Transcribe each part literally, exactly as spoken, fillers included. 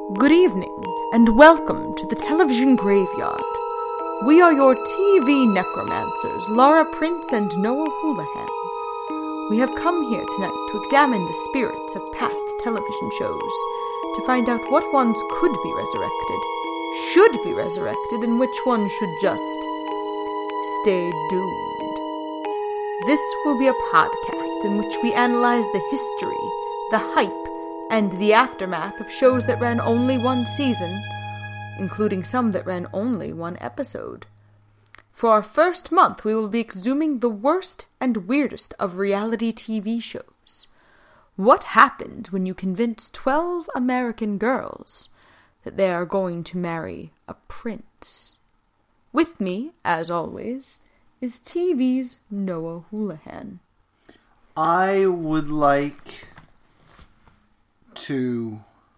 Good evening, and welcome to the Television Graveyard. We are your T V necromancers, Laura Prince and Noah Houlihan. We have come here tonight to examine the spirits of past television shows, to find out what ones could be resurrected, should be resurrected, and which ones should just stay doomed. This will be a podcast in which we analyze the history, the hype, and the aftermath of shows that ran only one season, including some that ran only one episode. For our first month, we will be exhuming the worst and weirdest of reality T V shows. What happened when you convince twelve American girls that they are going to marry a prince? With me, as always, is T V's Noah Houlihan. I would like to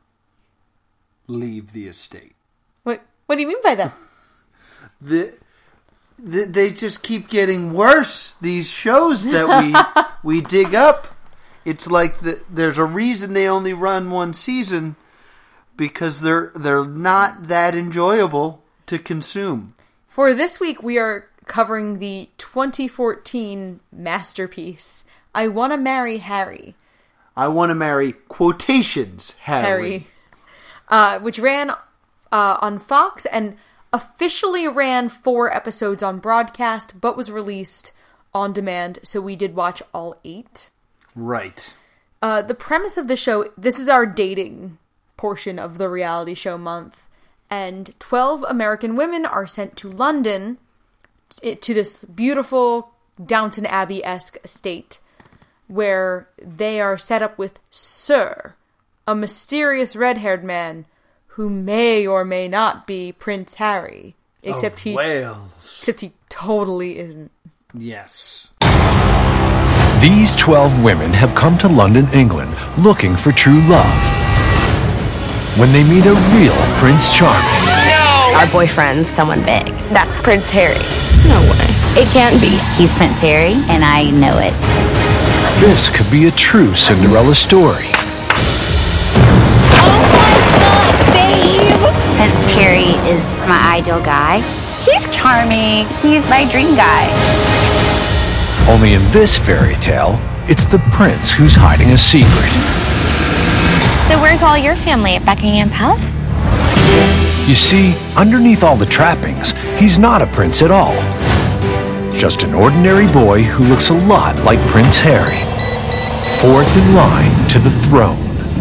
leave the estate. What What do you mean by that? the, the They just keep getting worse, these shows that we we dig up. It's like the, there's a reason they only run one season, because they're they're not that enjoyable to consume. For this week, we are covering the twenty fourteen masterpiece, I Wanna Marry Harry. I Want to Marry Quotations Harry. Harry. Uh, which ran uh, on Fox and officially ran four episodes on broadcast, but was released on demand, so we did watch all eight. Right. Uh, the premise of the show, this is our dating portion of the reality show month, and twelve American women are sent to London, to this beautiful Downton Abbey-esque estate, where they are set up with Sir, a mysterious red-haired man who may or may not be Prince Harry. Except of he, Wales. Except he totally isn't. Yes. These twelve women have come to London, England, looking for true love. When they meet a real Prince Charming. No! Our boyfriend's someone big. That's Prince Harry. No way. It can't be. He's Prince Harry, and I know it. This could be a true Cinderella story. Oh my God, babe! Prince Harry is my ideal guy. He's charming. He's my dream guy. Only in this fairy tale, it's the prince who's hiding a secret. So where's all your family? At Buckingham Palace? You see, underneath all the trappings, he's not a prince at all. Just an ordinary boy who looks a lot like Prince Harry. Fourth in line to the throne.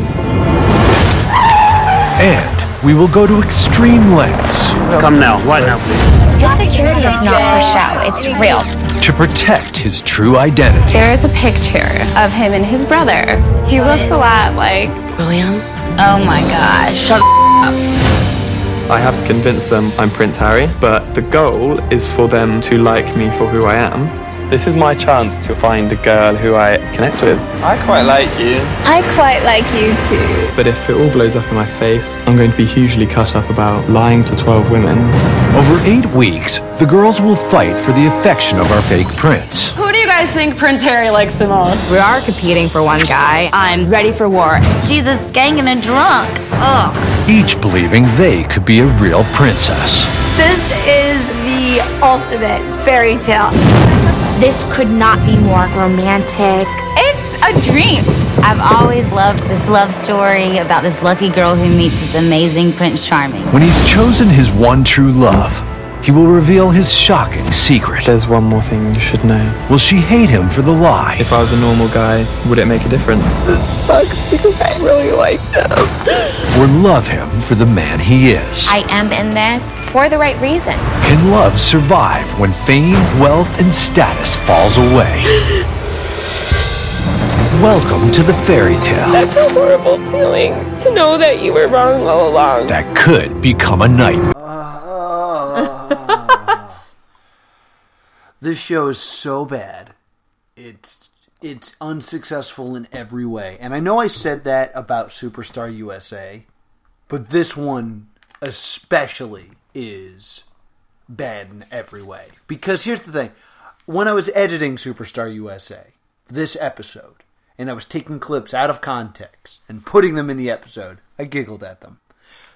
And we will go to extreme lengths. Come now, right now, please. His security is not for show, it's real. To protect his true identity. There is a picture of him and his brother. He looks a lot like William. Oh my gosh, shut up. I have to convince them I'm Prince Harry, but the goal is for them to like me for who I am. This is my chance to find a girl who I connect with. I quite like you. I quite like you too. But if it all blows up in my face, I'm going to be hugely cut up about lying to twelve women. Over eight weeks, the girls will fight for the affection of our fake prince. Who do you guys think Prince Harry likes the most? We are competing for one guy. I'm ready for war. Jesus, skanking and drunk. Ugh. Each believing they could be a real princess. This is the ultimate fairy tale. This could not be more romantic. It's a dream. I've always loved this love story about this lucky girl who meets this amazing Prince Charming. When he's chosen his one true love, he will reveal his shocking secret. There's one more thing you should know. Will she hate him for the lie? If I was a normal guy, would it make a difference? This sucks because I really like him. Or love him for the man he is? I am in this for the right reasons. Can love survive when fame, wealth, and status falls away? Welcome to the fairy tale. That's a horrible feeling to know that you were wrong all along. That could become a nightmare. This show is so bad. It's it's unsuccessful in every way. And I know I said that about Superstar U S A, but this one especially is bad in every way. Because here's the thing. When I was editing Superstar U S A, this episode, and I was taking clips out of context and putting them in the episode, I giggled at them.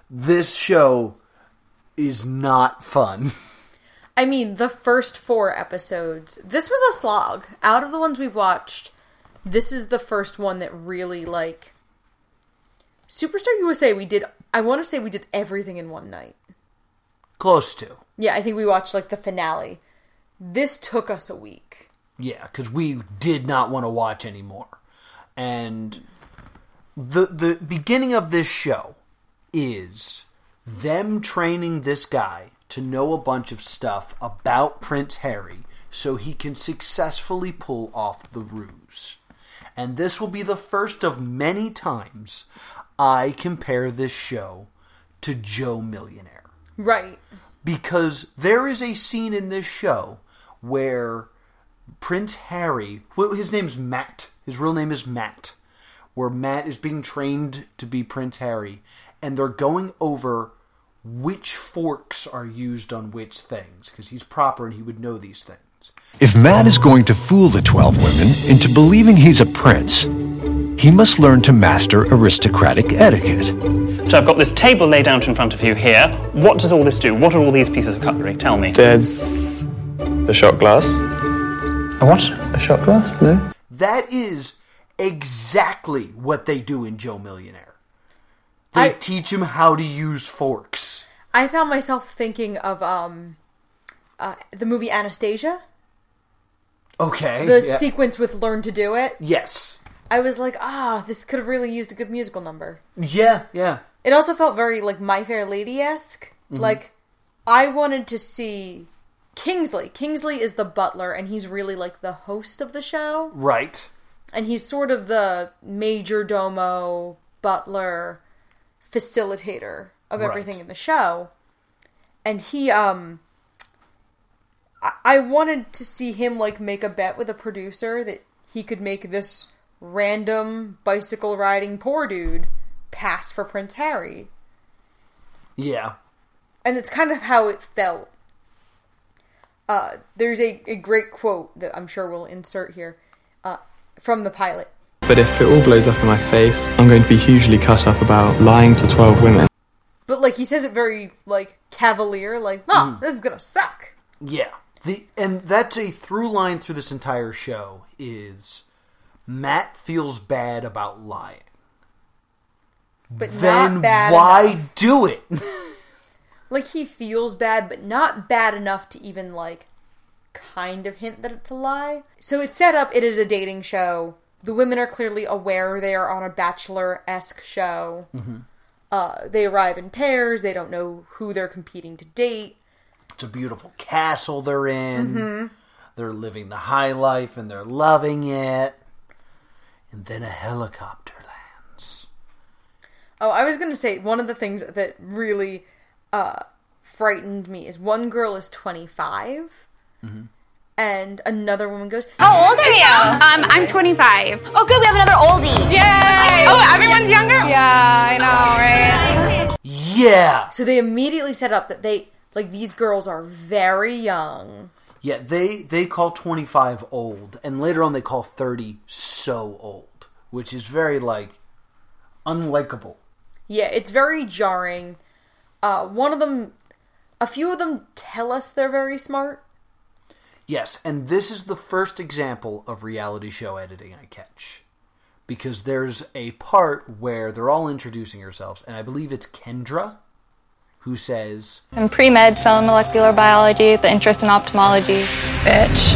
this show is not fun. I mean, the first four episodes, this was a slog. Out of the ones we've watched, this is the first one that really, like... Superstar U S A, we did... I want to say we did everything in one night. Close to. Yeah, I think we watched, like, the finale. This took us a week. Yeah, because we did not want to watch anymore. And the the beginning of this show is them training this guy to know a bunch of stuff about Prince Harry so he can successfully pull off the ruse. And this will be the first of many times I compare this show to Joe Millionaire. Right. Because there is a scene in this show where Prince Harry, well, his name's Matt, his real name is Matt, where Matt is being trained to be Prince Harry, and they're going over which forks are used on which things, because he's proper and he would know these things. If Matt is going to fool the twelve women into believing he's a prince, he must learn to master aristocratic etiquette. So I've got this table laid out in front of you here. What does all this do? What are all these pieces of cutlery? Tell me. There's a shot glass. A what? A shot glass? No. That is exactly what they do in Joe Millionaire. They I, teach him how to use forks. I found myself thinking of um, uh, the movie Anastasia. Okay. The yeah. sequence with Learn to Do It. Yes. I was like, ah, this could have really used a good musical number. Yeah, yeah. It also felt very, like, My Fair Lady-esque. Mm-hmm. Like, I wanted to see Kingsley. Kingsley is the butler, and he's really, like, the host of the show. Right. And he's sort of the major domo, butler, facilitator of everything right. in the show. And he, um... I-, I wanted to see him, like, make a bet with a producer that he could make this random bicycle-riding poor dude pass for Prince Harry. Yeah. And it's kind of how it felt. Uh, there's a, a great quote that I'm sure we'll insert here uh, from the pilot. But if it all blows up in my face, I'm going to be hugely cut up about lying to twelve women. But, like, he says it very, like, cavalier, like, oh, mm. this is gonna suck. Yeah. The And that's a through line through this entire show is Matt feels bad about lying. But then not bad why enough. do it? Like, he feels bad, but not bad enough to even, like, kind of hint that it's a lie. So it's set up, it is a dating show. The women are clearly aware they are on a Bachelor-esque show. Mm-hmm. Uh, they arrive in pairs. They don't know who they're competing to date. It's a beautiful castle they're in. Mm-hmm. They're living the high life, and they're loving it. And then a helicopter lands. Oh, I was going to say, one of the things that really uh, frightened me is one girl is twenty-five, mm-hmm. and another woman goes, how old are you? Um, I'm twenty-five. Oh, good, we have another oldie. Yay! Oh, everyone's younger? Yeah, I know, right? Yeah! So they immediately set up that they, like, these girls are very young. Yeah, they, they call twenty-five old, and later on they call thirty so old, which is very, like, unlikable. Yeah, it's very jarring. Uh, one of them, a few of them tell us they're very smart. Yes, and this is the first example of reality show editing I catch. Because there's a part where they're all introducing themselves, and I believe it's Kendra who says, I'm pre-med, cell and molecular biology, the interest in ophthalmology. Bitch.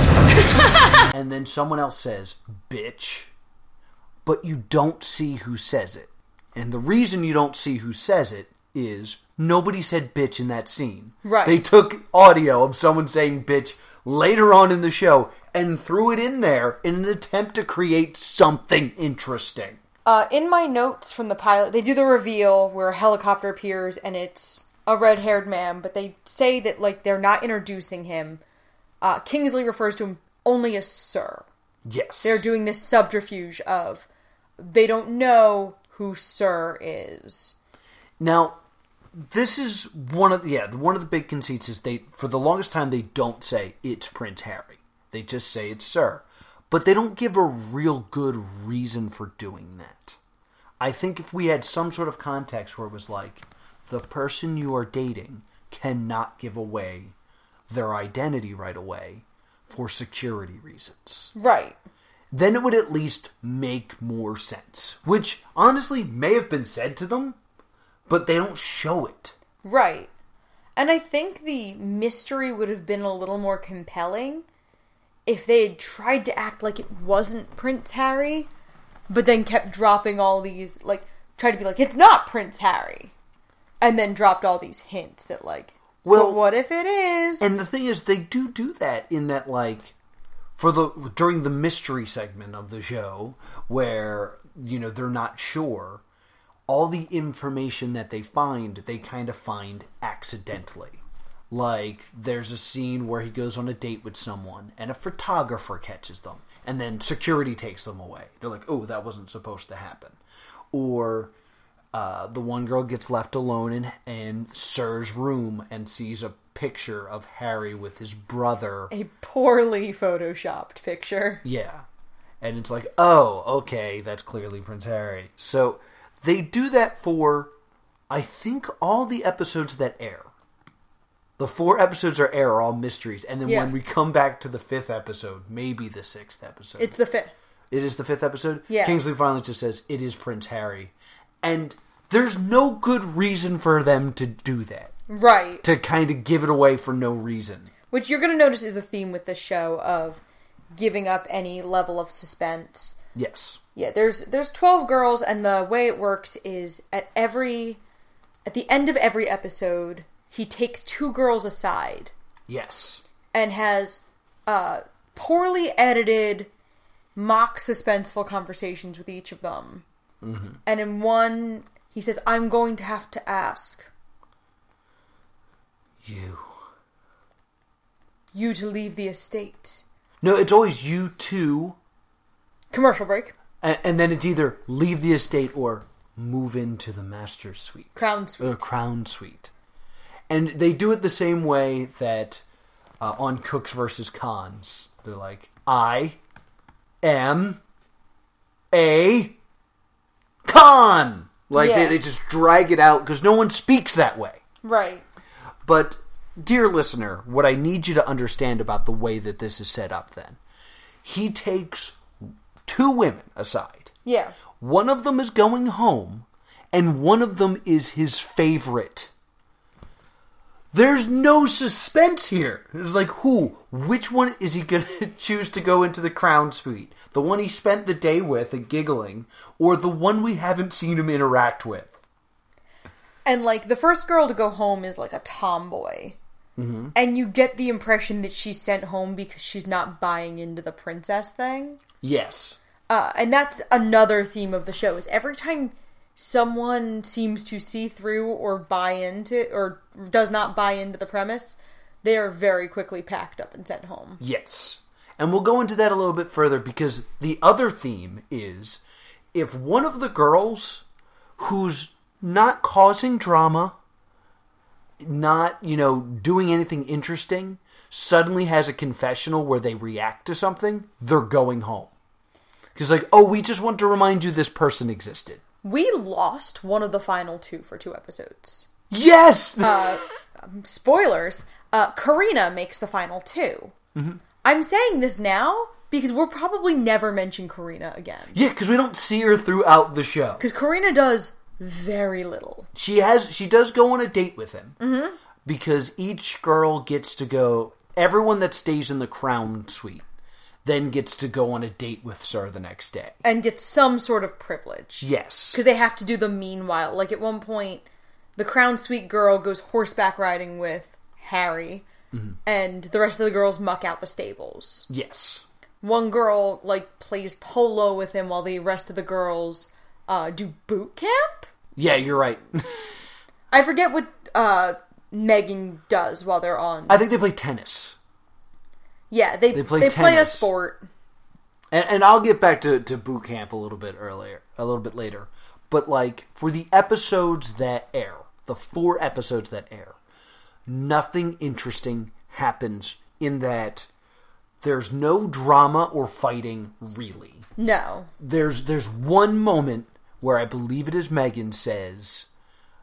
And then someone else says, bitch, but you don't see who says it. And the reason you don't see who says it is nobody said bitch in that scene. Right. They took audio of someone saying bitch later on in the show and threw it in there in an attempt to create something interesting. Uh, in my notes from the pilot, they do the reveal where a helicopter appears and it's a red-haired man, but they say that, like, they're not introducing him. Uh, Kingsley refers to him only as Sir. Yes. They're doing this subterfuge of they don't know who Sir is. Now, this is one of the, yeah, one of the big conceits is they, for the longest time, they don't say it's Prince Harry. They just say it's Sir. But they don't give a real good reason for doing that. I think if we had some sort of context where it was like, the person you are dating cannot give away their identity right away for security reasons. Right. Then it would at least make more sense. Which, honestly, may have been said to them, but they don't show it. Right. And I think the mystery would have been a little more compelling if they had tried to act like it wasn't Prince Harry, but then kept dropping all these, like, tried to be like, it's not Prince Harry. And then dropped all these hints that, like, well, but what if it is? And the thing is, they do do that in that, like, for the during the mystery segment of the show, where, you know, they're not sure, all the information that they find, they kind of find accidentally. Like, there's a scene where he goes on a date with someone, and a photographer catches them, and then security takes them away. They're like, oh, that wasn't supposed to happen. Or uh, the one girl gets left alone in, in Sir's room and sees a picture of Harry with his brother. A poorly photoshopped picture. Yeah. And it's like, oh, okay, that's clearly Prince Harry. So they do that for, I think, all the episodes that air. The four episodes are air are all mysteries. And then yeah. when we come back to the fifth episode, maybe the sixth episode. It's the fifth. It is the fifth episode? Yeah. Kingsley finally just says, it is Prince Harry. And there's no good reason for them to do that. Right. To kind of give it away for no reason. Which you're going to notice is the theme with the show of giving up any level of suspense. Yes. Yeah, there's there's twelve girls, and the way it works is at every... At the end of every episode, he takes two girls aside. Yes. And has uh, poorly edited, mock suspenseful conversations with each of them. Mm-hmm. And in one, he says, I'm going to have to ask. You. You to leave the estate. No, it's always you two. Commercial break. And, and then it's either leave the estate or move into the master's suite. Crown suite. Or crown suite. And they do it the same way that uh, on Cooks versus Cons. They're like, I am a con. Like, yeah. they, they just drag it out because no one speaks that way. Right. But, dear listener, what I need you to understand about the way that this is set up then. He takes two women aside. Yeah. One of them is going home, and one of them is his favorite. There's no suspense here. It's like, who? Which one is he going to choose to go into the crown suite? The one he spent the day with and giggling, or the one we haven't seen him interact with? And, like, the first girl to go home is, like, a tomboy. Mm-hmm. And you get the impression that she's sent home because she's not buying into the princess thing. Yes. Uh, and that's another theme of the show, is every time someone seems to see through or buy into, or does not buy into the premise, they are very quickly packed up and sent home. Yes. And we'll go into that a little bit further, because the other theme is, if one of the girls who's not causing drama, not, you know, doing anything interesting, suddenly has a confessional where they react to something, they're going home. Because, like, oh, we just want to remind you this person existed. We lost one of the final two for two episodes. Yes! uh, spoilers. Uh, Karina makes the final two. Mm-hmm. I'm saying this now because we'll probably never mention Karina again. Yeah, because we don't see her throughout the show. Because Karina does very little. She has, she does go on a date with him. Mm-hmm. Because each girl gets to go, everyone that stays in the crown suite then gets to go on a date with Sir the next day. And gets some sort of privilege. Yes. Because they have to do the meanwhile. Like, at one point, the crown suite girl goes horseback riding with Harry, mm-hmm. and the rest of the girls muck out the stables. Yes. One girl, like, plays polo with him while the rest of the girls uh, do boot camp? Yeah, you're right. I forget what uh, Megan does while they're on. I think they play tennis. Yeah, they, they, play, they play a sport. And, and I'll get back to, to boot camp a little bit earlier, a little bit later. But, like, for the episodes that air, the four episodes that air, nothing interesting happens in that there's no drama or fighting, really. No. There's there's one moment where I believe it is Megan says,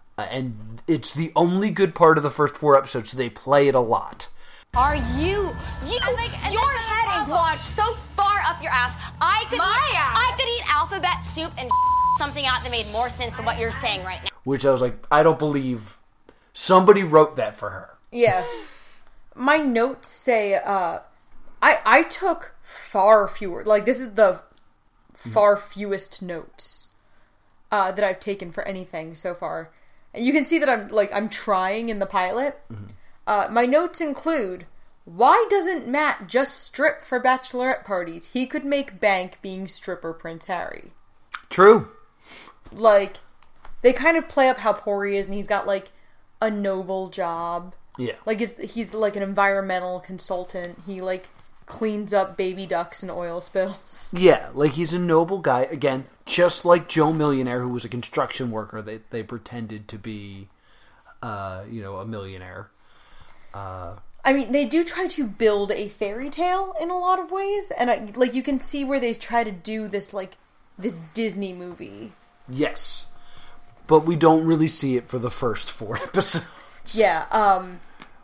Uh, and it's the only good part of the first four episodes, so they play it a lot. Are you? You, like, your head is launched so far up your ass. I could, My eat, ass. I could eat alphabet soup and something out that made more sense than what you're saying right now. Which I was like, I don't believe somebody wrote that for her. Yeah. My notes say, uh, I I took far fewer, like this is the far fewest notes uh, that I've taken for anything so far. And you can see that I'm, like, I'm trying in the pilot. Mm-hmm. Uh, my notes include, why doesn't Matt just strip for bachelorette parties? He could make bank being stripper Prince Harry. True. Like, they kind of play up how poor he is, and he's got, like, a noble job. Yeah. Like, it's, he's, like, an environmental consultant. He, like, cleans up baby ducks and oil spills. Yeah, like, he's a noble guy. Again, just like Joe Millionaire, who was a construction worker. They, they pretended to be, uh, you know, a millionaire. Uh, I mean, they do try to build a fairy tale in a lot of ways, and I, like you can see where they try to do this, like this Disney movie. Yes, but we don't really see it for the first four episodes. Yeah, um,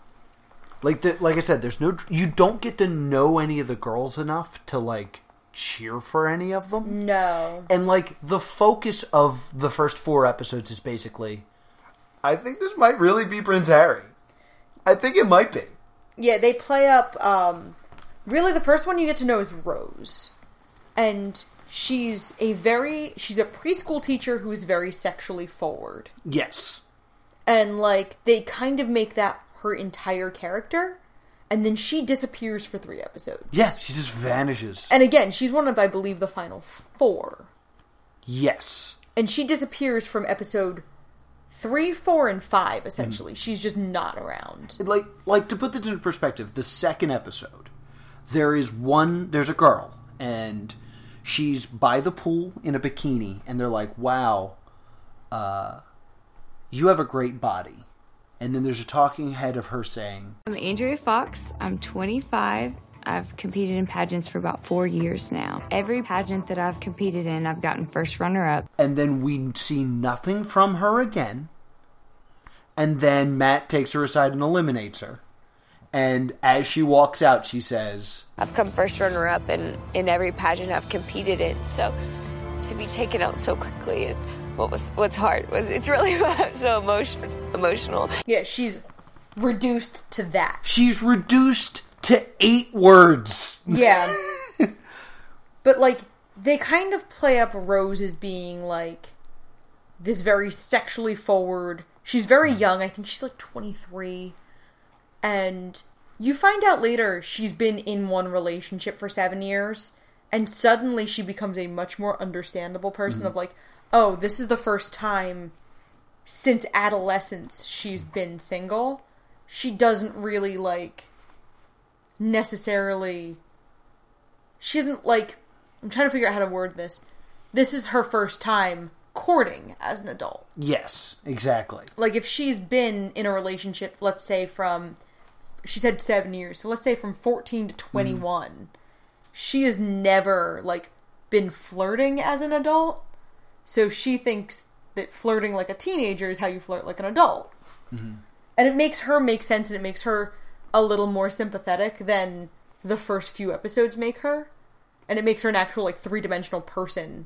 like the like I said, there's no you don't get to know any of the girls enough to like cheer for any of them. No, and like the focus of the first four episodes is basically, I think this might really be Prince Harry. I think it might be. Yeah, they play up, um, really the first one you get to know is Rose. And she's a very, she's a preschool teacher who is very sexually forward. Yes. And, like, they kind of make that her entire character, and then she disappears for three episodes. Yeah, she just vanishes. And again, she's one of, I believe, the final four. Yes. And she disappears from episode Three, four, and five, essentially. Mm. She's just not around. Like, like to put this into perspective, the second episode, there is one, there's a girl, and she's by the pool in a bikini, and they're like, wow, uh, you have a great body. And then there's a talking head of her saying, I'm Andrea Fox, I'm twenty-five, I've competed in pageants for about four years now. Every pageant that I've competed in, I've gotten first runner-up. And then we see nothing from her again. And then Matt takes her aside and eliminates her. And as she walks out, she says, I've come first runner-up in, in every pageant I've competed in. So to be taken out so quickly is what was what's hard. Was It's really so emotion, emotional. Yeah, she's reduced to that. She's reduced to eight words. Yeah. But, like, they kind of play up Rose as being, like, this very sexually forward. She's very young. I think she's, like, twenty-three. And you find out later she's been in one relationship for seven years. And suddenly she becomes a much more understandable person mm-hmm. of, like, oh, this is the first time since adolescence she's been single. She doesn't really, like, necessarily, she isn't like, I'm trying to figure out how to word this. This is her first time courting as an adult. Yes, exactly. Like, if she's been in a relationship, let's say from, she said seven years, so let's say from fourteen to twenty-one, mm. she has never, like, been flirting as an adult, so she thinks that flirting like a teenager is how you flirt like an adult. Mm-hmm. And it makes her make sense, and it makes her a little more sympathetic than the first few episodes make her. And it makes her an actual, like, three-dimensional person.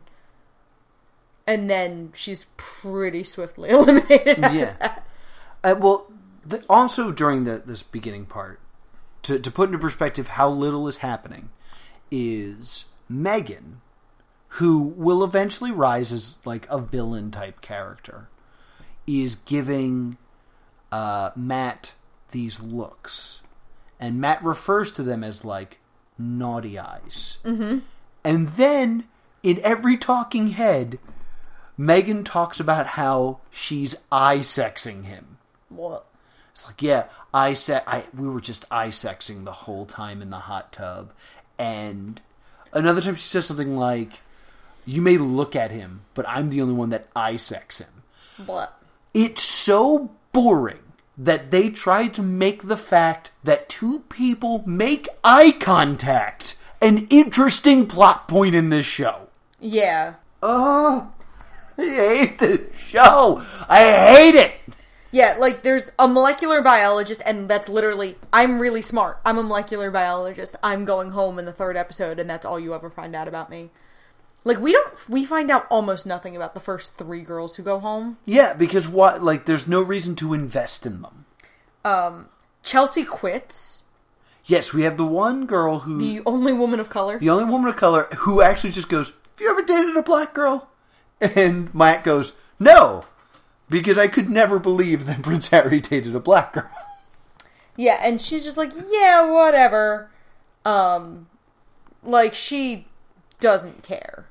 And then she's pretty swiftly eliminated after yeah. that. Uh, well, the, also during the, this beginning part, to, to put into perspective how little is happening, is Megan, who will eventually rise as, like, a villain-type character, is giving uh, Matt these looks. And Matt refers to them as, like, naughty eyes. Mm-hmm. And then, in every talking head, Megan talks about how she's eye-sexing him. What? It's like, yeah, eye se- I we were just eye-sexing the whole time in the hot tub. And another time she says something like, you may look at him, but I'm the only one that eye-sex him. What? It's so boring that they tried to make the fact that two people make eye contact an interesting plot point in this show. Yeah. Oh, I hate this show. I hate it! Yeah, like, there's a molecular biologist, and that's literally, I'm really smart. I'm a molecular biologist. I'm going home in the third episode, and that's all you ever find out about me. Like, we don't, we find out almost nothing about the first three girls who go home. Yeah, because what, like, there's no reason to invest in them. Um, Chelsea quits. Yes, we have the one girl who... The only woman of color. The only woman of color who actually just goes, have you ever dated a black girl? And Matt goes, no! Because I could never believe that Prince Harry dated a black girl. Yeah, and she's just like, yeah, whatever. Um, like, she doesn't care.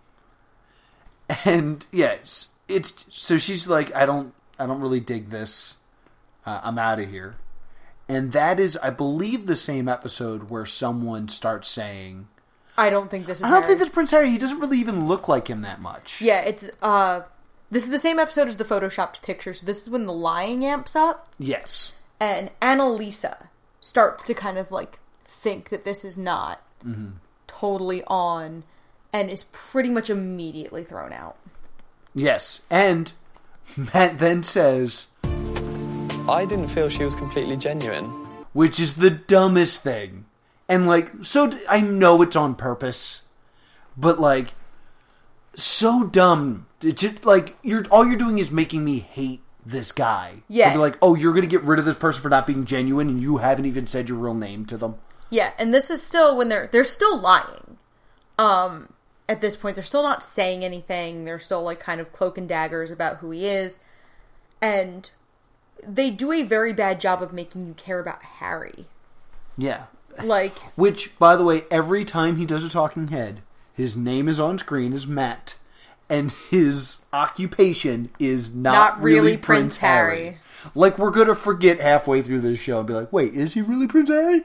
And, yeah, it's, it's so she's like, I don't, I don't really dig this. Uh, I'm out of here. And that is, I believe, the same episode where someone starts saying, I don't think this is I don't Harry. think that's Prince Harry. He doesn't really even look like him that much. Yeah, it's, uh... This is the same episode as the photoshopped picture, so this is when the lying amps up. Yes. And Annalisa starts to kind of, like, think that this is not mm-hmm. totally on, and is pretty much immediately thrown out. Yes, and Matt then says, I didn't feel she was completely genuine. Which is the dumbest thing. And, like, so, I know it's on purpose, but, like, so dumb. It's just, like, you're all you're doing is making me hate this guy. Yeah. You're like, oh, you're going to get rid of this person for not being genuine, and you haven't even said your real name to them. Yeah, and this is still when they're, they're still lying. Um, at this point, they're still not saying anything. They're still, like, kind of cloak and daggers about who he is. And they do a very bad job of making you care about Harry. Yeah. Like... Which, by the way, every time he does a talking head, his name is on screen as Matt, and his occupation is not, not really, really Prince, Prince Harry. Harry. Like, we're going to forget halfway through this show and be like, wait, is he really Prince Harry?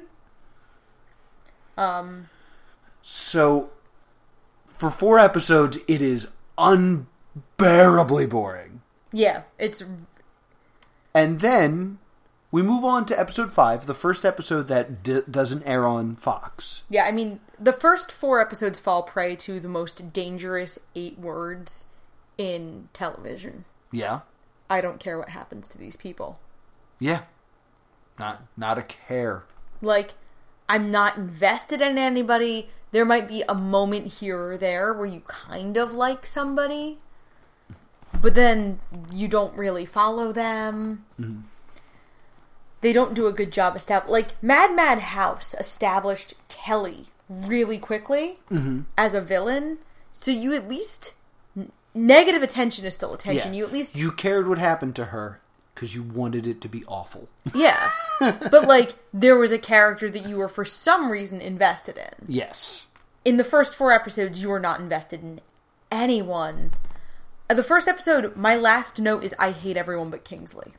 Um. So, for four episodes, it is unbearably boring. Yeah, it's... And then, we move on to episode five, the first episode that d- doesn't air on Fox. Yeah, I mean, the first four episodes fall prey to the most dangerous eight words in television. Yeah. I don't care what happens to these people. Yeah. Not, not a care. Like, I'm not invested in anybody. There might be a moment here or there where you kind of like somebody, but then you don't really follow them. Mm-hmm. They don't do a good job establishing... Like, Mad Mad House established Kelly really quickly mm-hmm. as a villain, so you at least... N- negative attention is still attention. Yeah. You at least... You cared what happened to her because you wanted it to be awful. Yeah. But, like, there was a character that you were for some reason invested in. Yes. In the first four episodes, you were not invested in anyone. The first episode, my last note is I hate everyone but Kingsley.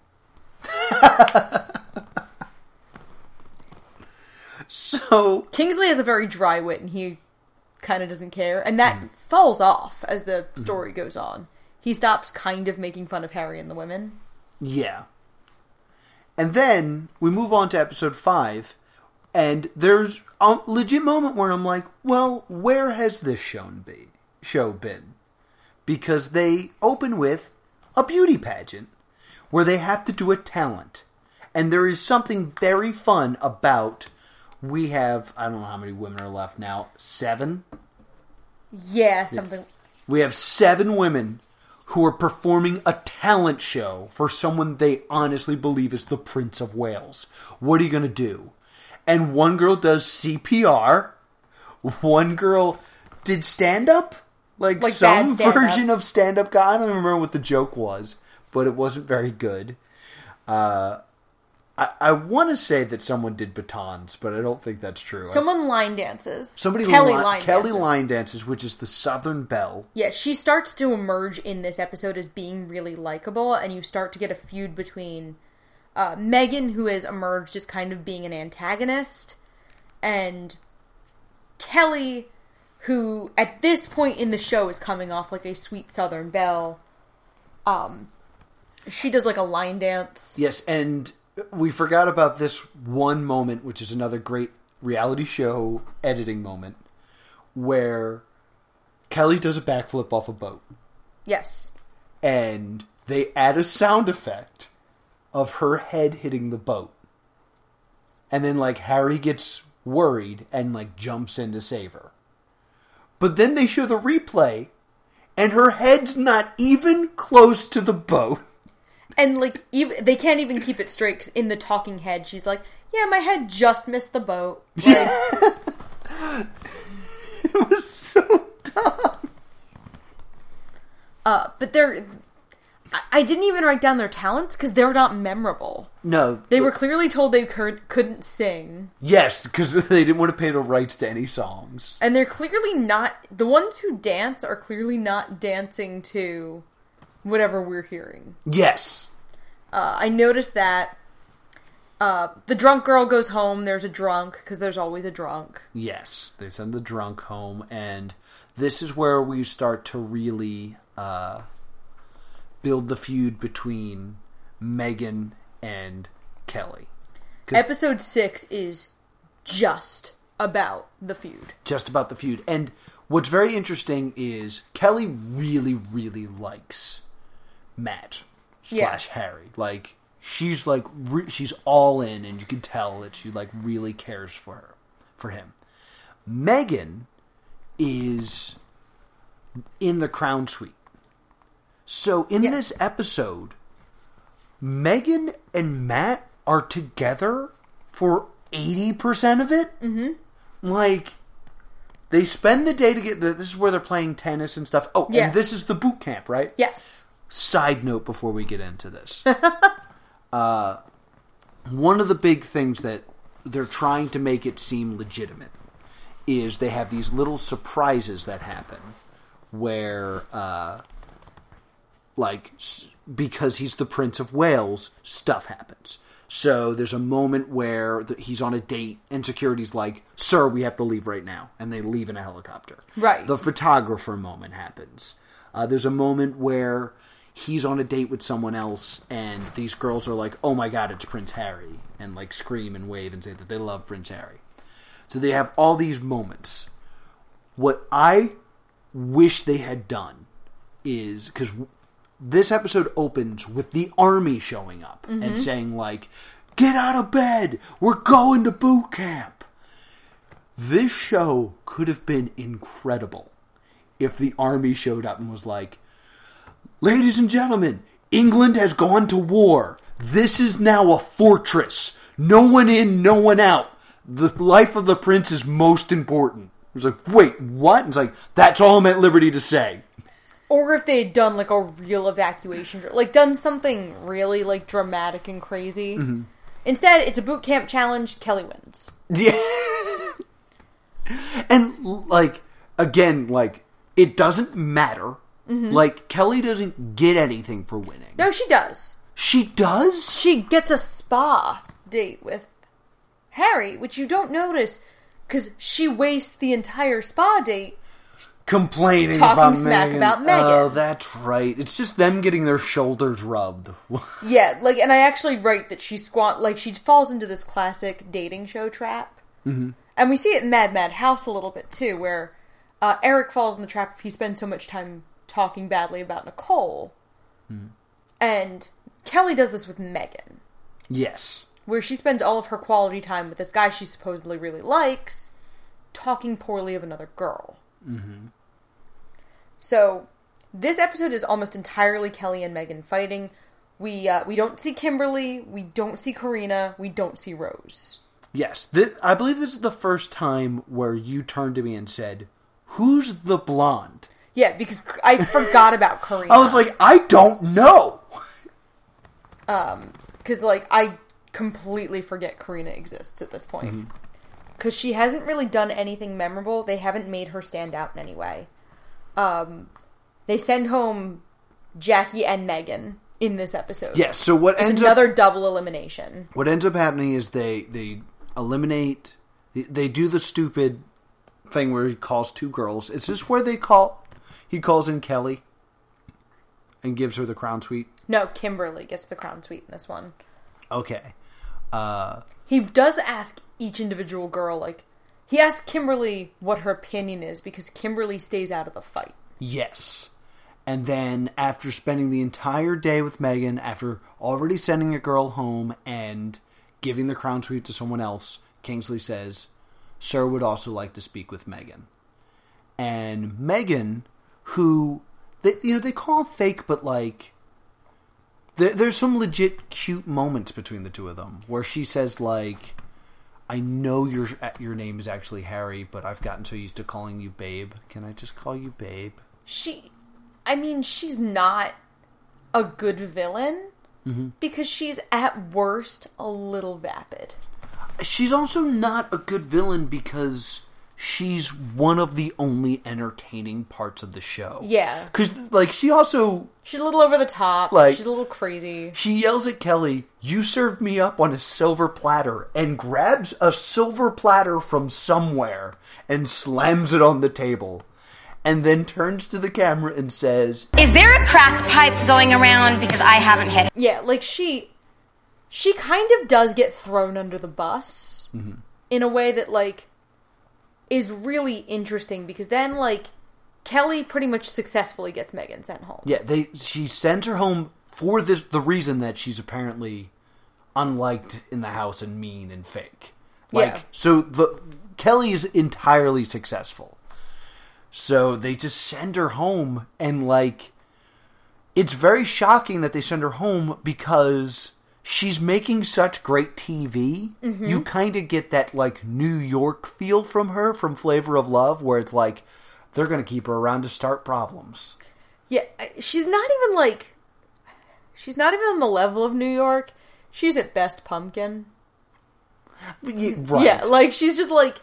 So Kingsley has a very dry wit and he kind of doesn't care, and that mm. falls off as the story mm. goes on. He stops kind of making fun of Harry and the women. Yeah. And then we move on to episode five, and there's a legit moment where I'm like, well, where has this shown be, show been? Because they open with a beauty pageant where they have to do a talent. And there is something very fun about, we have, I don't know how many women are left now, seven? Yeah, something. We have seven women who are performing a talent show for someone they honestly believe is the Prince of Wales. What are you going to do? And one girl does C P R. One girl did stand-up. Like, like some stand-up. version of stand-up guy. I don't even remember what the joke was, but it wasn't very good. Uh, I, I want to say that someone did batons, but I don't think that's true. Someone I, line dances. Somebody Kelly li- line Kelly dances. line dances, which is the Southern Belle. Yeah, she starts to emerge in this episode as being really likable, and you start to get a feud between uh, Megan, who has emerged as kind of being an antagonist, and Kelly, who at this point in the show is coming off like a sweet Southern belle. Um, she does like a line dance. Yes, and we forgot about this one moment, which is another great reality show editing moment, where Kelly does a backflip off a boat. Yes. And they add a sound effect of her head hitting the boat. And then, like, Harry gets worried and, like, jumps in to save her. But then they show the replay, and her head's not even close to the boat. And, like, even, they can't even keep it straight, 'cause in the talking head, she's like, yeah, my head just missed the boat. Like, it was so dumb. Uh, but they're... I, I didn't even write down their talents, because they're not memorable. No. They were clearly told they could, couldn't sing. Yes, because they didn't want to pay the rights to any songs. And they're clearly not... The ones who dance are clearly not dancing to whatever we're hearing. Yes. Uh, I noticed that uh, the drunk girl goes home. There's a drunk, because there's always a drunk. Yes, they send the drunk home, and this is where we start to really uh, build the feud between Megan and Kelly. Episode six is just about the feud. Just about the feud. And what's very interesting is Kelly really, really likes Matt slash Yeah. Harry. Like, she's like, re- she's all in, and you can tell that she like really cares for her, for him. Megan is in the Crown Suite. So in Yes. this episode, Megan and Matt are together for eighty percent of it. Mm-hmm. Like, they spend the day to get the, this is where they're playing tennis and stuff. Oh, Yeah. and this is the boot camp, right? Yes. Side note before we get into this. uh, one of the big things that they're trying to make it seem legitimate is they have these little surprises that happen where, uh, like, s- because he's the Prince of Wales, stuff happens. So there's a moment where the, he's on a date and security's like, sir, we have to leave right now. And they leave in a helicopter. Right. The photographer moment happens. Uh, there's a moment where he's on a date with someone else and these girls are like, oh my god, it's Prince Harry. And like scream and wave and say that they love Prince Harry. So they have all these moments. What I wish they had done is, because this episode opens with the army showing up Mhm. and saying like, get out of bed, we're going to boot camp. This show could have been incredible if the army showed up and was like, ladies and gentlemen, England has gone to war. This is now a fortress. No one in, no one out. The life of the prince is most important. It was like, wait, what? And it's like, that's all I'm at liberty to say. Or if they had done, like, a real evacuation drill. Like, done something really, like, dramatic and crazy. Mm-hmm. Instead, it's a boot camp challenge. Kelly wins. Yeah. And, like, again, like, it doesn't matter. Mhm. Like, Kelly doesn't get anything for winning. No, she does. She does? She gets a spa date with Harry, which you don't notice, because she wastes the entire spa date Complaining talking about smack Megan. about Megan. Oh, that's right. It's just them getting their shoulders rubbed. Yeah, like, and I actually write that she squat, like, she falls into this classic dating show trap. Mm-hmm. And we see it in Mad Mad House a little bit, too, where uh, Eric falls in the trap if he spends so much time talking badly about Nicole. Mm. And Kelly does this with Megan, Yes. where she spends all of her quality time with this guy she supposedly really likes, talking poorly of another girl. Mm-hmm. So, this episode is almost entirely Kelly and Megan fighting. We uh, we don't see Kimberly, we don't see Karina, we don't see Rose. Yes. This, I believe this is the first time where you turned to me and said, who's the blonde? Yeah, because I forgot about Karina. I was like, I don't know. Um, because, like, I completely forget Karina exists at this point. Because she hasn't really done anything memorable. They haven't made her stand out in any way. Um, they send home Jackie and Megan in this episode. Yes, so what it's ends another up, double elimination. What ends up happening is they, they eliminate, they, they do the stupid thing where he calls two girls. Is this where they call, he calls in Kelly and gives her the crown suite? No, Kimberly gets the crown suite in this one. Okay. Uh, He does ask each individual girl, like, he asks Kimberly what her opinion is because Kimberly stays out of the fight. yes. And then after spending the entire day with Megan, after already sending a girl home and giving the crown suite to someone else, Kingsley says, Sir would also like to speak with Megan. And Megan, who, they, you know, they call fake, but like, there, there's some legit cute moments between the two of them where she says like, I know your your name is actually Harry, but I've gotten so used to calling you Babe. Can I just call you Babe? She, I mean, she's not a good villain mm-hmm. because she's at worst a little vapid. She's also not a good villain because she's one of the only entertaining parts of the show. Yeah. Because, like, she also... She's a little over the top. Like, she's a little crazy. She yells at Kelly, you served me up on a silver platter, and grabs a silver platter from somewhere and slams it on the table. And then turns to the camera and says, Is there a crack pipe going around? Because I haven't hit it. Yeah, like, she... She kind of does get thrown under the bus mm-hmm. in a way that, like, is really interesting because then, like, Kelly pretty much successfully gets Megan sent home. Yeah, they she sends her home for this the reason that she's apparently unliked in the house and mean and fake. Like, yeah. So the Kelly is entirely successful. So they just send her home, and, like, it's very shocking that they send her home because she's making such great T V. Mm-hmm. You kind of get that, like, New York feel from her from Flavor of Love, where it's like, they're going to keep her around to start problems. Yeah, she's not even, like, she's not even on the level of New York. She's at best Pumpkin. Yeah, right. Yeah, like, she's just, like,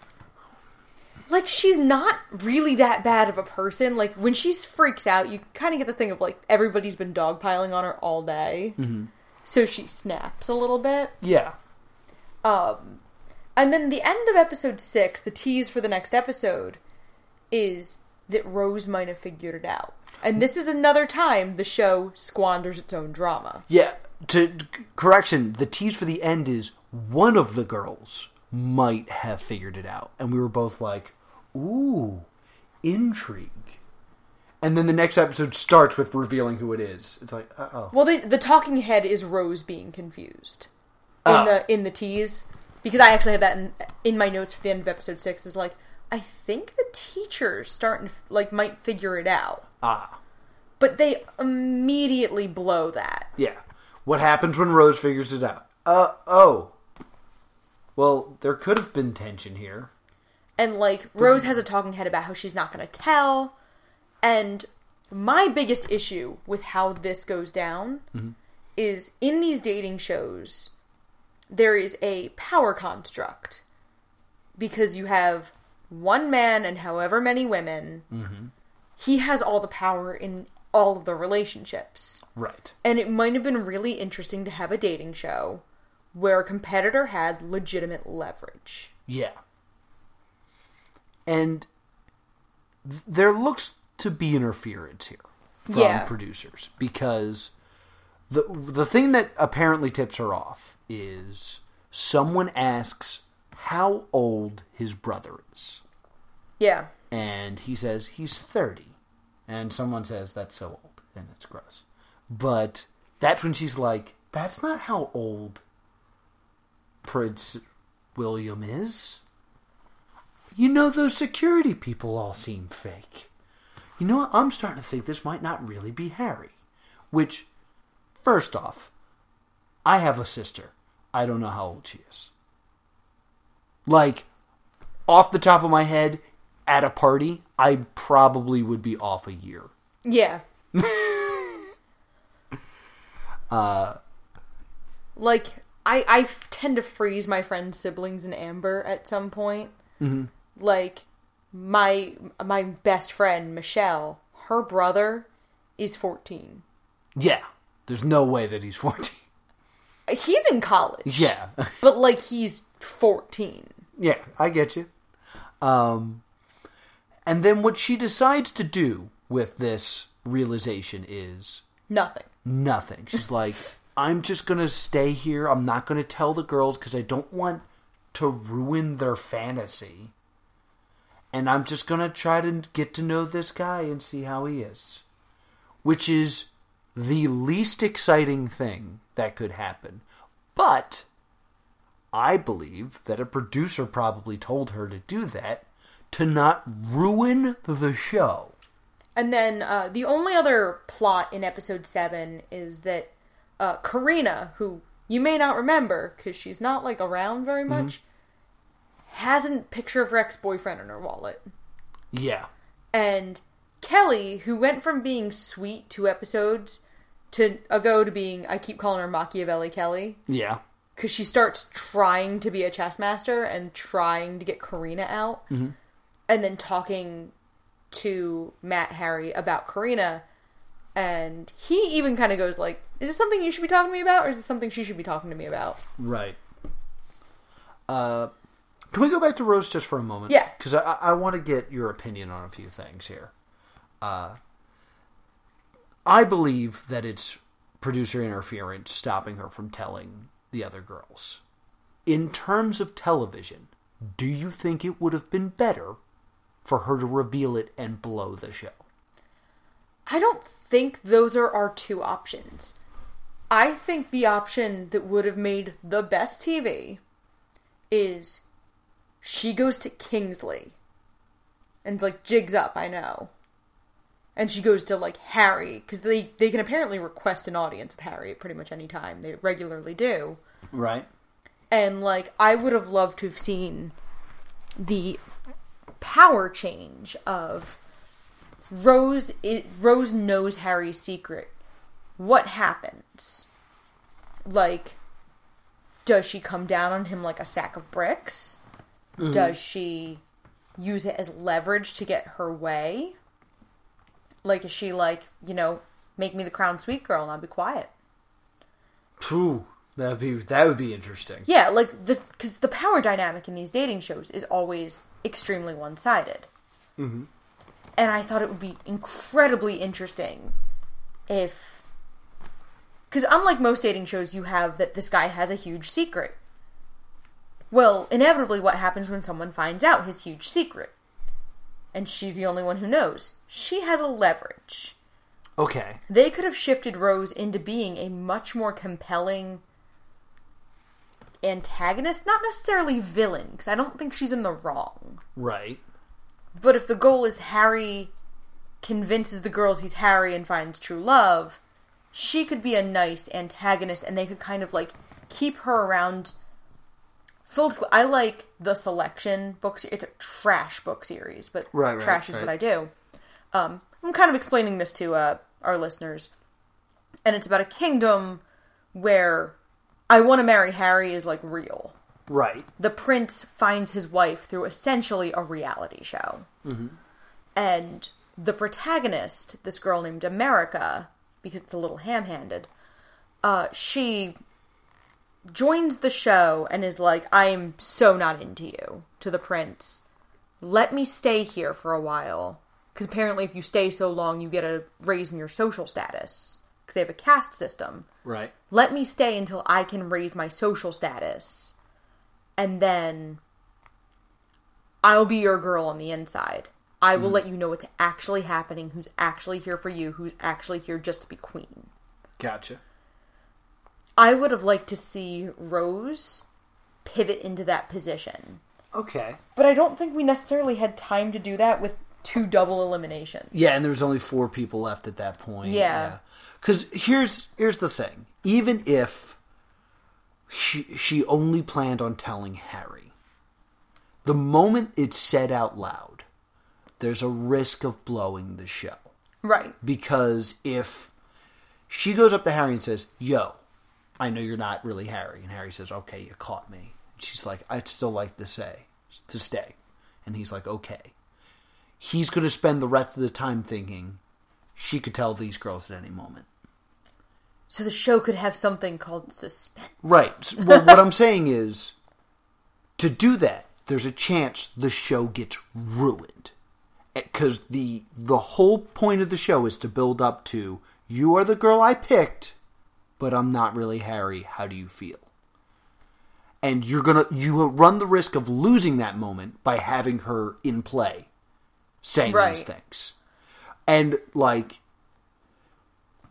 like, she's not really that bad of a person. Like, when she freaks out, you kind of get the thing of, like, everybody's been dogpiling on her all day. Mm-hmm. So she snaps a little bit. Yeah. Um, and then the end of episode six, the tease for the next episode, is that Rose might have figured it out. And this is another time the show squanders its own drama. Yeah. To correction, the tease for the end is one of the girls might have figured it out. And we were both like, ooh, intrigue. And then the next episode starts with revealing who it is. It's like, uh-oh. Well, the, the talking head is Rose being confused in oh. the in the tease. Because I actually had that in, in my notes for the end of episode six. Is like, I think the teacher's starting to, like, might figure it out. Ah. But they immediately blow that. Yeah. What happens when Rose figures it out? Uh, oh. Well, there could have been tension here. And, like, Rose has a talking head about how she's not going to tell. And my biggest issue with how this goes down mm-hmm. is in these dating shows, there is a power construct. Because you have one man and however many women. Mm-hmm. He has all the power in all of the relationships. Right. And it might have been really interesting to have a dating show where a competitor had legitimate leverage. Yeah. And th- there looks to be interference here from yeah. producers, because the the thing that apparently tips her off is someone asks how old his brother is. Yeah. And he says he's thirty. And someone says that's so old, and it's gross. But that's when she's like, that's not how old Prince William is. You know, those security people all seem fake. You know what? I'm starting to think this might not really be Harry. Which, first off, I have a sister. I don't know how old she is. Like, off the top of my head, at a party, I probably would be off a year. Yeah. uh, like, I, I f- tend to freeze my friend's siblings in amber at some point. Mm-hmm. Like, my my best friend, Michelle, her brother is fourteen. Yeah. There's no way that he's fourteen. He's in college. Yeah. But, like, he's fourteen. Yeah, I get you. Um, and then what she decides to do with this realization is... Nothing. Nothing. She's like, I'm just going to stay here. I'm not going to tell the girls because I don't want to ruin their fantasy. And I'm just going to try to get to know this guy and see how he is. which is the least exciting thing that could happen. But I believe that a producer probably told her to do that to not ruin the show. And then uh, the only other plot in episode seven is that uh, Karina, who you may not remember because she's not like around very much, mm-hmm. has a picture of her ex-boyfriend in her wallet. Yeah. And Kelly, who went from being sweet two episodes to ago to being, I keep calling her Machiavelli Kelly. Yeah. Because she starts trying to be a chess master and trying to get Karina out. Mm-hmm. And then talking to Matt Harry about Karina. And he even kind of goes like, is this something you should be talking to me about? Or is this something she should be talking to me about? Right. Uh, can we go back to Rose just for a moment? Yeah. Because I, I want to get your opinion on a few things here. Uh, I believe that it's producer interference stopping her from telling the other girls. In terms of television, do you think it would have been better for her to reveal it and blow the show? I don't think those are our two options. I think the option that would have made the best T V is she goes to Kingsley and like jigs up, I know. And she goes to like Harry, because they, they can apparently request an audience of Harry at pretty much any time. They regularly do. Right. And like, I would have loved to have seen the power change of Rose. It, Rose knows Harry's secret. What happens? Like, does she come down on him like a sack of bricks? Mm-hmm. Does she use it as leverage to get her way? Like, is she like, you know, make me the crown sweet girl and I'll be quiet? Phew, that'd be that would be interesting. Yeah, like the because the power dynamic in these dating shows is always extremely one-sided. Mm-hmm. And I thought it would be incredibly interesting if, because unlike most dating shows, you have that this guy has a huge secret. Well, inevitably, what happens when someone finds out his huge secret? And she's the only one who knows. She has a leverage. Okay. They could have shifted Rose into being a much more compelling antagonist. Not necessarily villain, because I don't think she's in the wrong. Right. But if the goal is Harry convinces the girls he's Harry and finds true love, she could be a nice antagonist, and they could kind of, like, keep her around. Full disclosure, I like The Selection book series. It's a trash book series, but right, right, trash is right. what I do. Um, I'm kind of explaining this to uh, our listeners. And it's about a kingdom where I Want to Marry Harry is, like, real. Right. The prince finds his wife through essentially a reality show. Mm-hmm. And the protagonist, this girl named America, because it's a little ham-handed, uh, she joins the show and is like, I am so not into you, to the prince. Let me stay here for a while. Because apparently if you stay so long, you get a raise in your social status. Because they have a caste system. Right. Let me stay until I can raise my social status. And then I'll be your girl on the inside. I will mm. let you know what's actually happening, who's actually here for you, who's actually here just to be queen. Gotcha. I would have liked to see Rose pivot into that position. Okay. But I don't think we necessarily had time to do that with two double eliminations. Yeah, and there was only four people left at that point. Yeah. Because yeah. here's, here's the thing. Even if she, she only planned on telling Harry, the moment it's said out loud, there's a risk of blowing the show. Right. Because if she goes up to Harry and says, yo, I know you're not really Harry. And Harry says, okay, you caught me. And she's like, I'd still like to say, to stay. And he's like, okay. He's going to spend the rest of the time thinking she could tell these girls at any moment. So the show could have something called suspense. Right. Well, what I'm saying is, to do that, there's a chance the show gets ruined. Because the the whole point of the show is to build up to, you are the girl I picked, but I'm not really Harry. How do you feel? And you're gonna you run the risk of losing that moment by having her in play, saying right. these things. And like,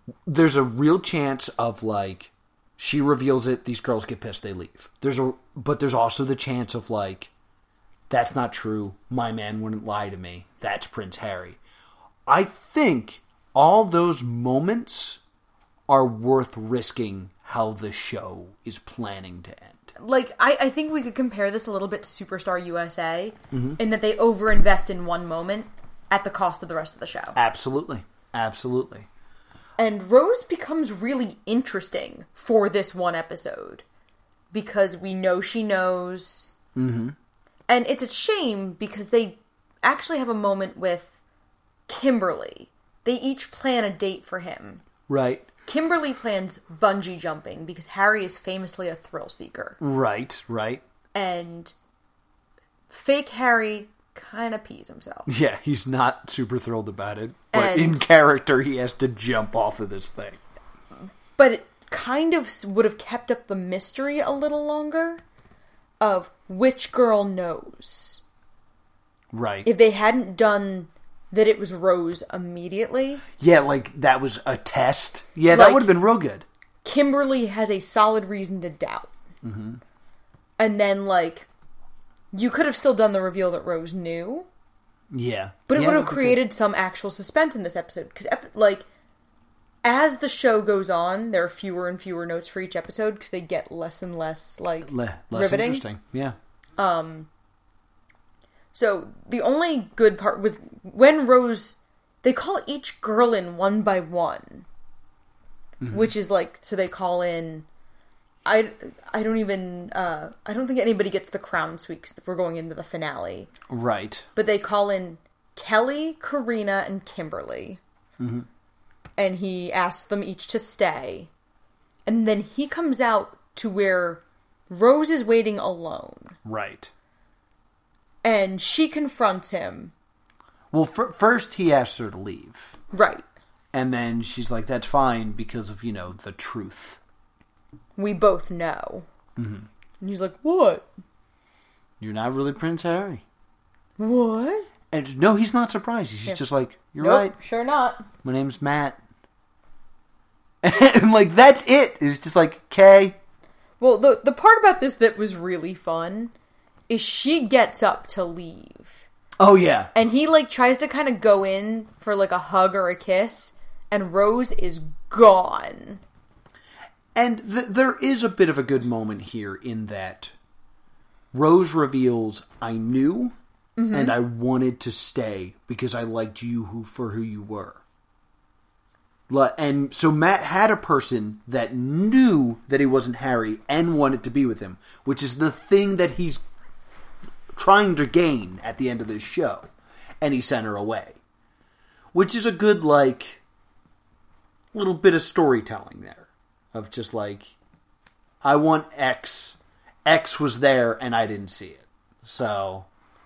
there's a real chance of, like, she reveals it, these girls get pissed, they leave. There's a, but there's also the chance of, like, that's not true, my man wouldn't lie to me, that's Prince Harry. I think all those moments are worth risking how the show is planning to end. Like, I, I think we could compare this a little bit to Superstar U S A, mm-hmm. in that they overinvest in one moment at the cost of the rest of the show. Absolutely. Absolutely. And Rose becomes really interesting for this one episode. Because we know she knows. Mm-hmm. And it's a shame because they actually have a moment with Kimberly. They each plan a date for him. Right. Kimberly plans bungee jumping because Harry is famously a thrill seeker. Right, right. And fake Harry kind of pees himself. Yeah, he's not super thrilled about it. But And- in character, he has to jump off of this thing. But it kind of would have kept up the mystery a little longer of which girl knows. Right. If they hadn't done that it was Rose immediately. Yeah, like that was a test. Yeah, Like, that would have been real good. Kimberly has a solid reason to doubt. Mm-hmm. And then, like, you could have still done the reveal that Rose knew. Yeah. But it Yeah, would have that'd be created some actual suspense in this episode. Because, like, as the show goes on, there are fewer and fewer notes for each episode because they get less and less, like, Le- less riveting. interesting. Yeah. Um... So, the only good part was when Rose... They call each girl in one by one. Mm-hmm. Which is like... So they call in... I, I don't even... Uh, I don't think anybody gets the crown suite because we're going into the finale. Right. But they call in Kelly, Karina, and Kimberly. Mm-hmm. And he asks them each to stay. And then he comes out to where Rose is waiting alone. Right. And she confronts him. Well, f- first he asks her to leave. Right. And then she's like, that's fine because of, you know, the truth. We both know. Mm-hmm. And he's like, what? You're not really Prince Harry. What? And no, he's not surprised. He's Yeah. just like, you're Nope, right. Sure not. My name's Matt. And like, that's it. It's just like, okay. Well, the the part about this that was really fun is she gets up to leave. Oh, yeah. And he, like, tries to kind of go in for, like, a hug or a kiss, and Rose is gone. And th- there is a bit of a good moment here in that Rose reveals, I knew, Mhm. and I wanted to stay because I liked you who for who you were. Le- And so Matt had a person that knew that he wasn't Harry and wanted to be with him, which is the thing that he's trying to gain at the end of this show. And he sent her away. Which is a good, like, little bit of storytelling there. Of just like, I want X. X was there and I didn't see it. So,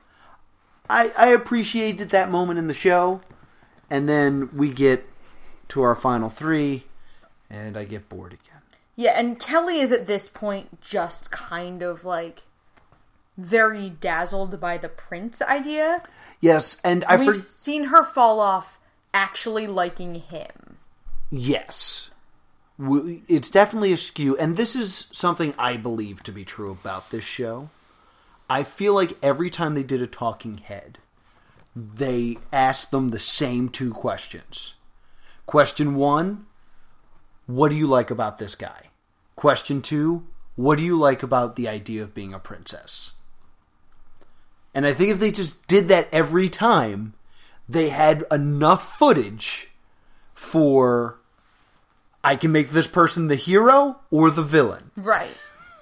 I, I appreciated that moment in the show. And then we get to our final three, and I get bored again. Yeah, and Kelly is at this point just kind of, like, very dazzled by the Prince idea. Yes, and I We've for- seen her fall off actually liking him. Yes. We- It's definitely a skew, and this is something I believe to be true about this show. I feel like every time they did a talking head, they asked them the same two questions. Question one, what do you like about this guy? Question two, what do you like about the idea of being a princess? And I think if they just did that every time, they had enough footage for, I can make this person the hero or the villain. Right.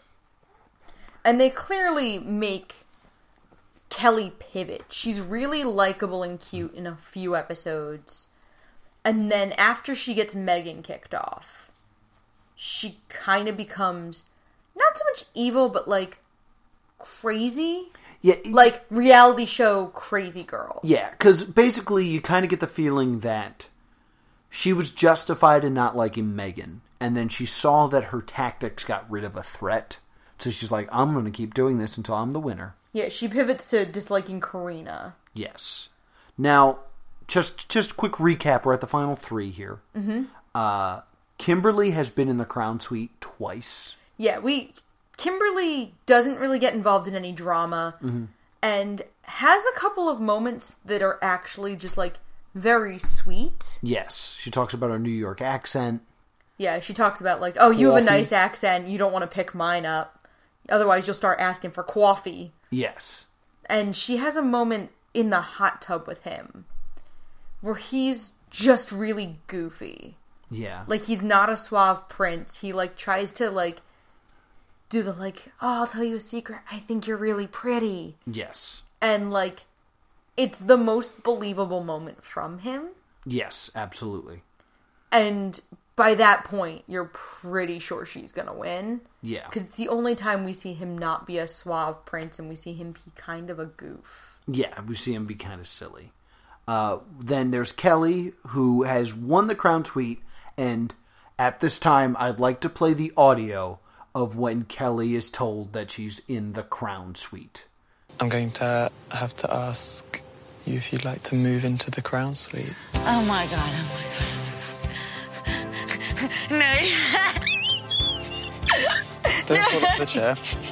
And they clearly make Kelly pivot. She's really likable and cute in a few episodes. And then after she gets Megan kicked off, she kind of becomes not so much evil, but like crazy. Yeah, like reality show crazy girl. Yeah, because basically you kind of get the feeling that she was justified in not liking Megan, and then she saw that her tactics got rid of a threat, so she's like, I'm going to keep doing this until I'm the winner. Yeah, she pivots to disliking Karina. Yes. Now, just just quick recap, we're at the final three here. Mm-hmm. Uh, Kimberly has been in the Crown Suite twice. Yeah, we... Kimberly doesn't really get involved in any drama. Mm-hmm. And has a couple of moments that are actually just, like, very sweet. Yes. She talks about her New York accent. Yeah, she talks about, like, oh, you have a Coffee. nice accent. You don't want to pick mine up. Otherwise, you'll start asking for coffee. Yes. And she has a moment in the hot tub with him where he's just really goofy. Yeah. Like, he's not a suave prince. He, like, tries to, like, do the, like, oh, I'll tell you a secret. I think you're really pretty. Yes. And, like, it's the most believable moment from him. Yes, absolutely. And by that point, you're pretty sure she's gonna win. Yeah. Because it's the only time we see him not be a suave prince and we see him be kind of a goof. Yeah, we see him be kind of silly. Uh, then there's Kelly, who has won the Crown Suite, and at this time, I'd like to play the audio of when Kelly is told that she's in the Crown Suite. I'm going to have to ask you if you'd like to move into the Crown Suite. Oh my god, oh my god, oh my god. No. Don't fall off the chair.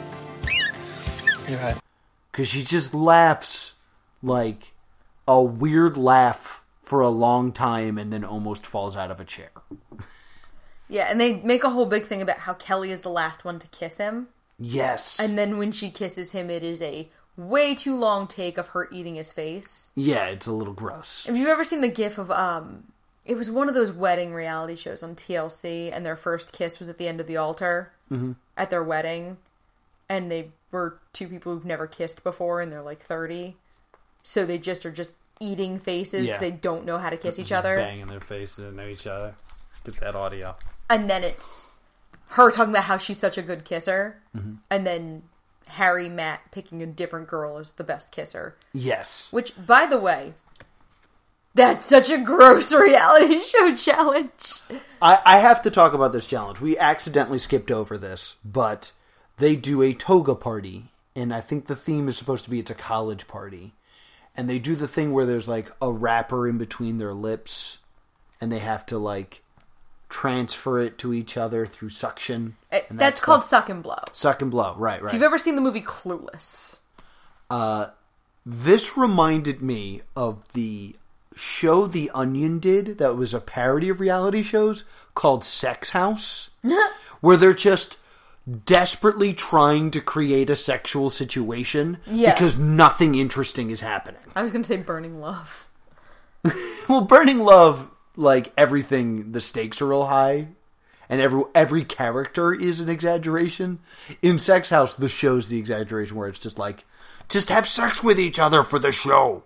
You're right. Because she just laughs like a weird laugh for a long time and then almost falls out of a chair. Yeah, and they make a whole big thing about how Kelly is the last one to kiss him. Yes. And then when she kisses him, it is a way too long take of her eating his face. Yeah, it's a little gross. Have you ever seen the gif of, um, it was one of those wedding reality shows on T L C, and their first kiss was at the end of the altar mm-hmm. at their wedding, and they were two people who've never kissed before, and they're like thirty, so they just are just eating faces because Yeah. they don't know how to kiss Just each other. banging their faces and know each other. Get that audio. And then it's her talking about how she's such a good kisser, mm-hmm. and then Harry Matt picking a different girl as the best kisser. Yes. Which, by the way, that's such a gross reality show challenge. I, I have to talk about this challenge. We accidentally skipped over this, but they do a toga party, and I think the theme is supposed to be it's a college party. And they do the thing where there's like a wrapper in between their lips, and they have to like transfer it to each other through suction. It, and that's that called stuff. suck and blow. Suck and blow, right, right. If you've ever seen the movie Clueless. Uh, this reminded me of the show The Onion did that was a parody of reality shows called Sex House, where they're just desperately trying to create a sexual situation Yeah. because nothing interesting is happening. I was going to say Burning Love. Well, Burning Love, like everything, the stakes are real high, and every every character is an exaggeration. In Sex House, the show's the exaggeration where it's just like, just have sex with each other for the show.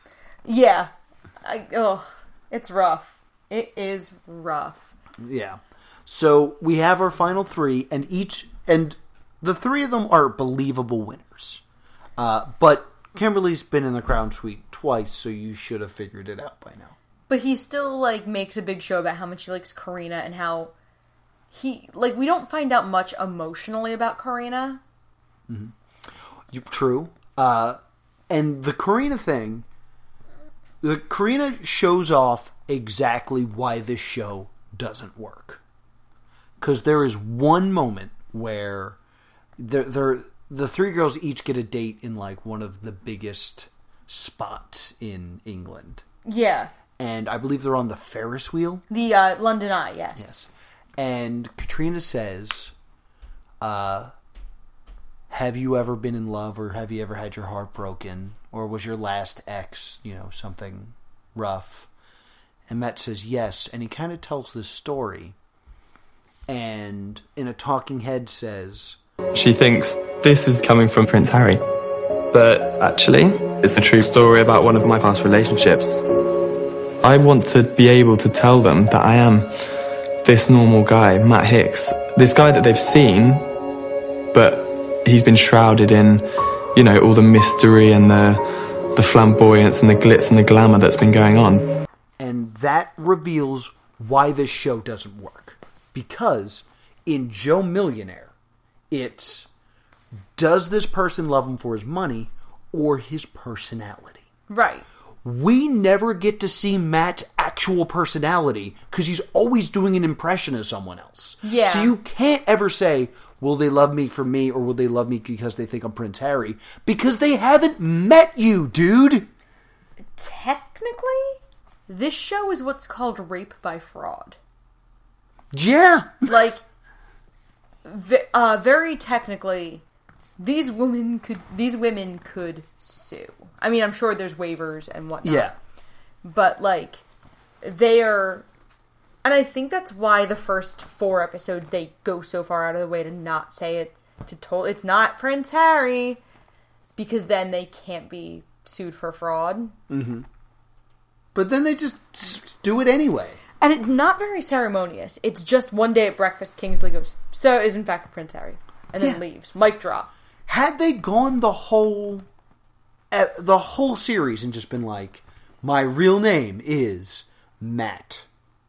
Yeah. I, oh, it's rough. It is rough. Yeah. So we have our final three, and each and the three of them are believable winners. Uh, but Kimberly's been in the Crown Suite twice, so you should have figured it out by now. But he still, like, makes a big show about how much he likes Karina and how he, like, we don't find out much emotionally about Karina. Mm-hmm. You, true. Uh, and the Karina thing, the Karina shows off exactly why this show doesn't work. Because there is one moment where they're, they're, the three girls each get a date in, like, one of the biggest spots in England. Yeah. And I believe they're on the Ferris wheel. The uh, London Eye, yes. Yes. And Katrina says, uh, have you ever been in love, or have you ever had your heart broken? Or was your last ex, you know, something rough? And Matt says yes, and he kind of tells this story. And in a talking head says, She thinks this is coming from Prince Harry. But actually, it's a true story about one of my past relationships. I want to be able to tell them that I am this normal guy, Matt Hicks. This guy that they've seen, but he's been shrouded in, you know, all the mystery and the the flamboyance and the glitz and the glamour that's been going on. And that reveals why this show doesn't work. Because in Joe Millionaire, it's, does this person love him for his money or his personality? Right. we never get to see Matt's actual personality because he's always doing an impression of someone else. Yeah. So you can't ever say, will they love me for me or will they love me because they think I'm Prince Harry? Because they haven't met you, dude. Technically, this show is what's called rape by fraud. Yeah. Like, v- uh, very technically, these women could these women could sue. I mean, I'm sure there's waivers and whatnot. Yeah. But, like, they are... And I think that's why the first four episodes, they go so far out of the way to not say it. To told It's not Prince Harry. Because then they can't be sued for fraud. Mm-hmm. But then they just s- do it anyway. And it's not very ceremonious. It's just one day at breakfast, Kingsley goes, so is in fact Prince Harry. And then yeah. leaves. Mic drop. Had they gone the whole... Uh, the whole series and just been like, my real name is Matt.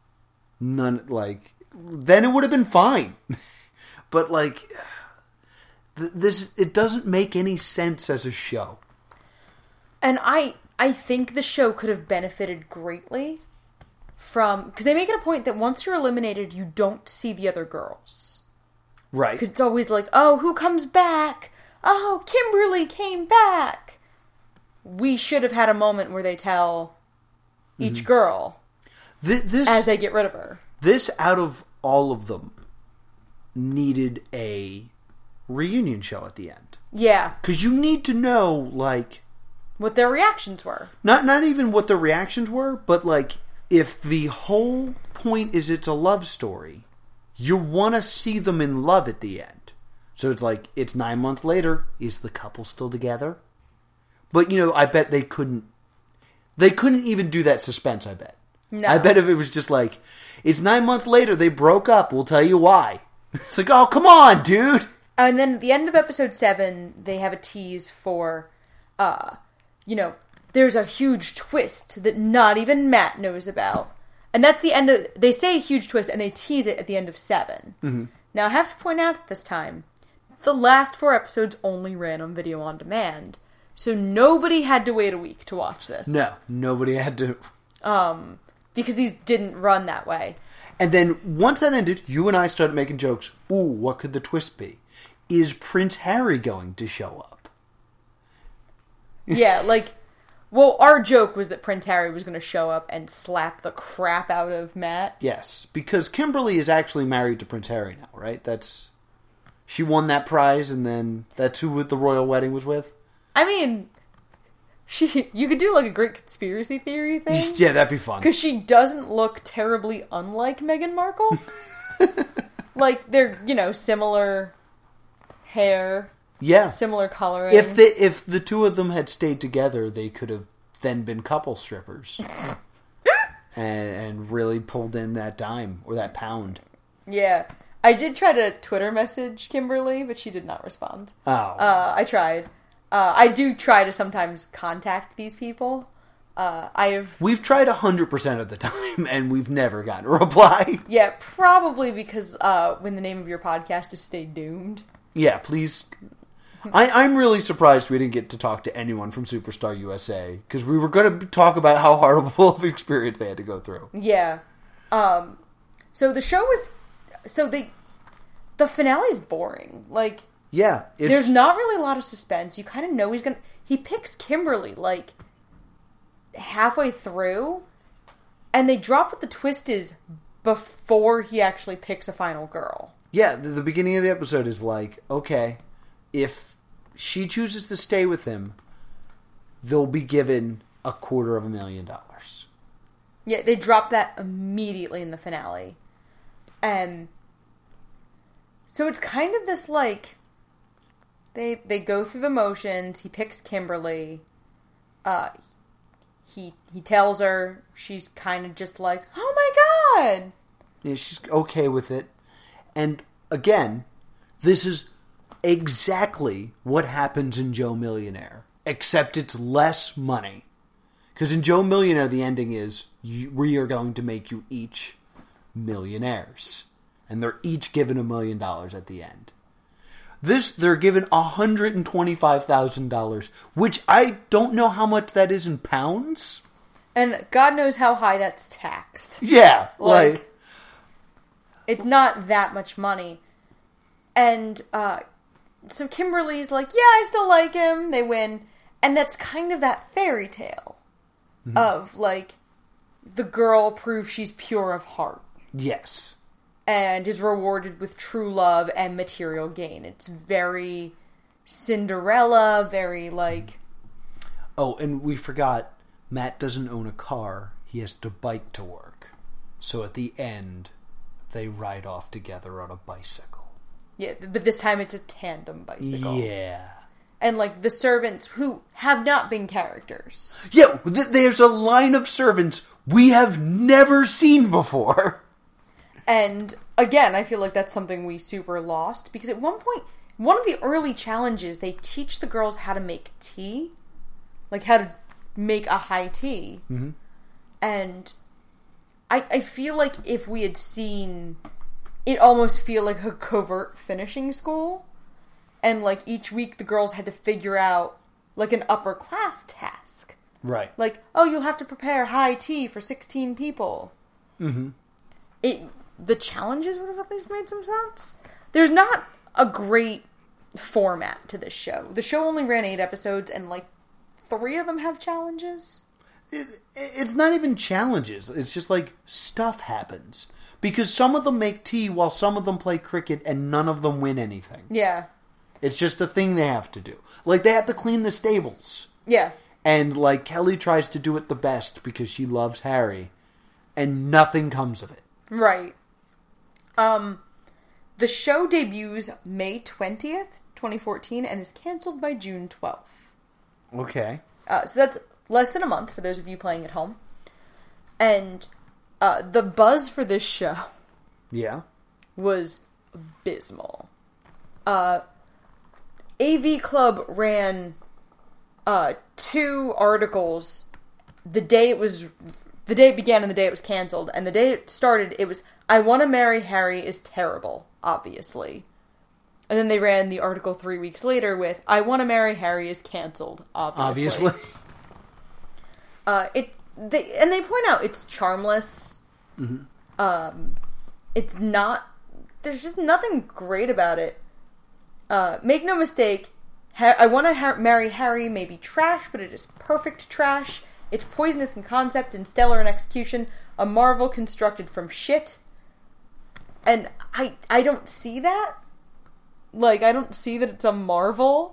None, like... Then it would have been fine. But, like... Th- this... It doesn't make any sense as a show. And I... I think the show could have benefited greatly from... Because they make it a point that once you're eliminated, you don't see the other girls. Right. Because it's always like, oh, who comes back? Oh, Kimberly came back. We should have had a moment where they tell each mm-hmm. girl Th- this, as they get rid of her. This, out of all of them, needed a reunion show at the end. Yeah. Because you need to know, like... what their reactions were. Not not even what their reactions were, but like, if the whole point is it's a love story, you want to see them in love at the end. So it's like, it's nine months later, is the couple still together? But, you know, I bet they couldn't, they couldn't even do that suspense, I bet. No. I bet if it was just like, it's nine months later, they broke up, we'll tell you why. It's like, oh, come on, dude! And then at the end of episode seven, they have a tease for, uh, you know, there's a huge twist that not even Matt knows about. And that's the end of, they say a huge twist, and they tease it at the end of seven. Mm-hmm. Now, I have to point out at this time, the last four episodes only ran on video on demand. So nobody had to wait a week to watch this. No, nobody had to. Um, because these didn't run that way. And then, once that ended, you and I started making jokes. Ooh, what could the twist be? Is Prince Harry going to show up? Yeah, like, well, our joke was that Prince Harry was going to show up and slap the crap out of Matt. Yes, because Kimberly is actually married to Prince Harry now, right? That's, she won that prize, and then that's who the royal wedding was with? I mean, she you could do like a great conspiracy theory thing. Yeah, that'd be fun. Because she doesn't look terribly unlike Meghan Markle. Like, they're, you know, similar hair. Yeah. Similar coloring. If the, if the two of them had stayed together, they could have then been couple strippers. and, and really pulled in that dime, or that pound. Yeah. I did try to Twitter message Kimberly, but she did not respond. Oh. Uh, I tried. Uh, I do try to sometimes contact these people. Uh, I have... We've tried one hundred percent of the time, and we've never gotten a reply. Yeah, probably because uh, when the name of your podcast is Stay Doomed. Yeah, please. I, I'm really surprised we didn't get to talk to anyone from Superstar U S A, because we were going to talk about how horrible of an experience they had to go through. Yeah. Um, so the show was... So the, the finale's boring. Like... Yeah. It's... There's not really a lot of suspense. You kind of know he's going to... He picks Kimberly, like, halfway through, and they drop what the twist is before he actually picks a final girl. Yeah, the, the beginning of the episode is like, okay, if she chooses to stay with him, they'll be given a quarter of a million dollars. Yeah, they drop that immediately in the finale. And so it's kind of this, like... They they go through the motions. He picks Kimberly. Uh, he he tells her. She's kind of just like, oh my god. Yeah, she's okay with it. And again, this is exactly what happens in Joe Millionaire, except it's less money. Because in Joe Millionaire, the ending is, you, we are going to make you each millionaires. And they're each given a million dollars at the end. This, they're given one hundred twenty-five thousand dollars, which I don't know how much that is in pounds. And God knows how high that's taxed. Yeah, like... like it's not that much money. And, uh, so Kimberly's like, yeah, I still like him. They win. And that's kind of that fairy tale mm-hmm. of, like, the girl proves she's pure of heart. Yes. And is rewarded with true love and material gain. It's very Cinderella, very, like... Oh, and we forgot, Matt doesn't own a car. He has to bike to work. So at the end, they ride off together on a bicycle. Yeah, but this time it's a tandem bicycle. Yeah. And, like, the servants who have not been characters. Yeah, th- there's a line of servants we have never seen before. And, again, I feel like that's something we super lost. Because at one point, one of the early challenges, they teach the girls how to make tea. Like, how to make a high tea. Mm-hmm. And I, I feel like if we had seen... It almost feel like a covert finishing school. And, like, each week the girls had to figure out, like, an upper class task. Right. Like, oh, you'll have to prepare high tea for sixteen people. Mm-hmm. It, the challenges would have at least made some sense. There's not a great format to this show. The show only ran eight episodes, and, like, three of them have challenges. It, it's not even challenges. It's just, like, stuff happens. Because some of them make tea while some of them play cricket, and none of them win anything. Yeah. It's just a thing they have to do. Like, they have to clean the stables. Yeah. And, like, Kelly tries to do it the best because she loves Harry. And nothing comes of it. Right. Um, the show debuts May twentieth, twenty fourteen, and is canceled by June twelfth. Okay. Uh, so that's less than a month for those of you playing at home. And uh, the buzz for this show... Yeah. ...was abysmal. Uh... A V Club ran uh, two articles the day it was, the day it began and the day it was canceled. And the day it started, it was, I Want to Marry Harry is terrible, obviously. And then they ran the article three weeks later with, I Want to Marry Harry is canceled, obviously. Obviously. uh, it they, and they point out it's charmless. Mm-hmm. Um, it's not, there's just nothing great about it. Uh, make no mistake, ha- I Want to ha- Marry Harry may be trash, but it is perfect trash. It's poisonous in concept and stellar in execution. A marvel constructed from shit. And I I don't see that. Like, I don't see that it's a marvel.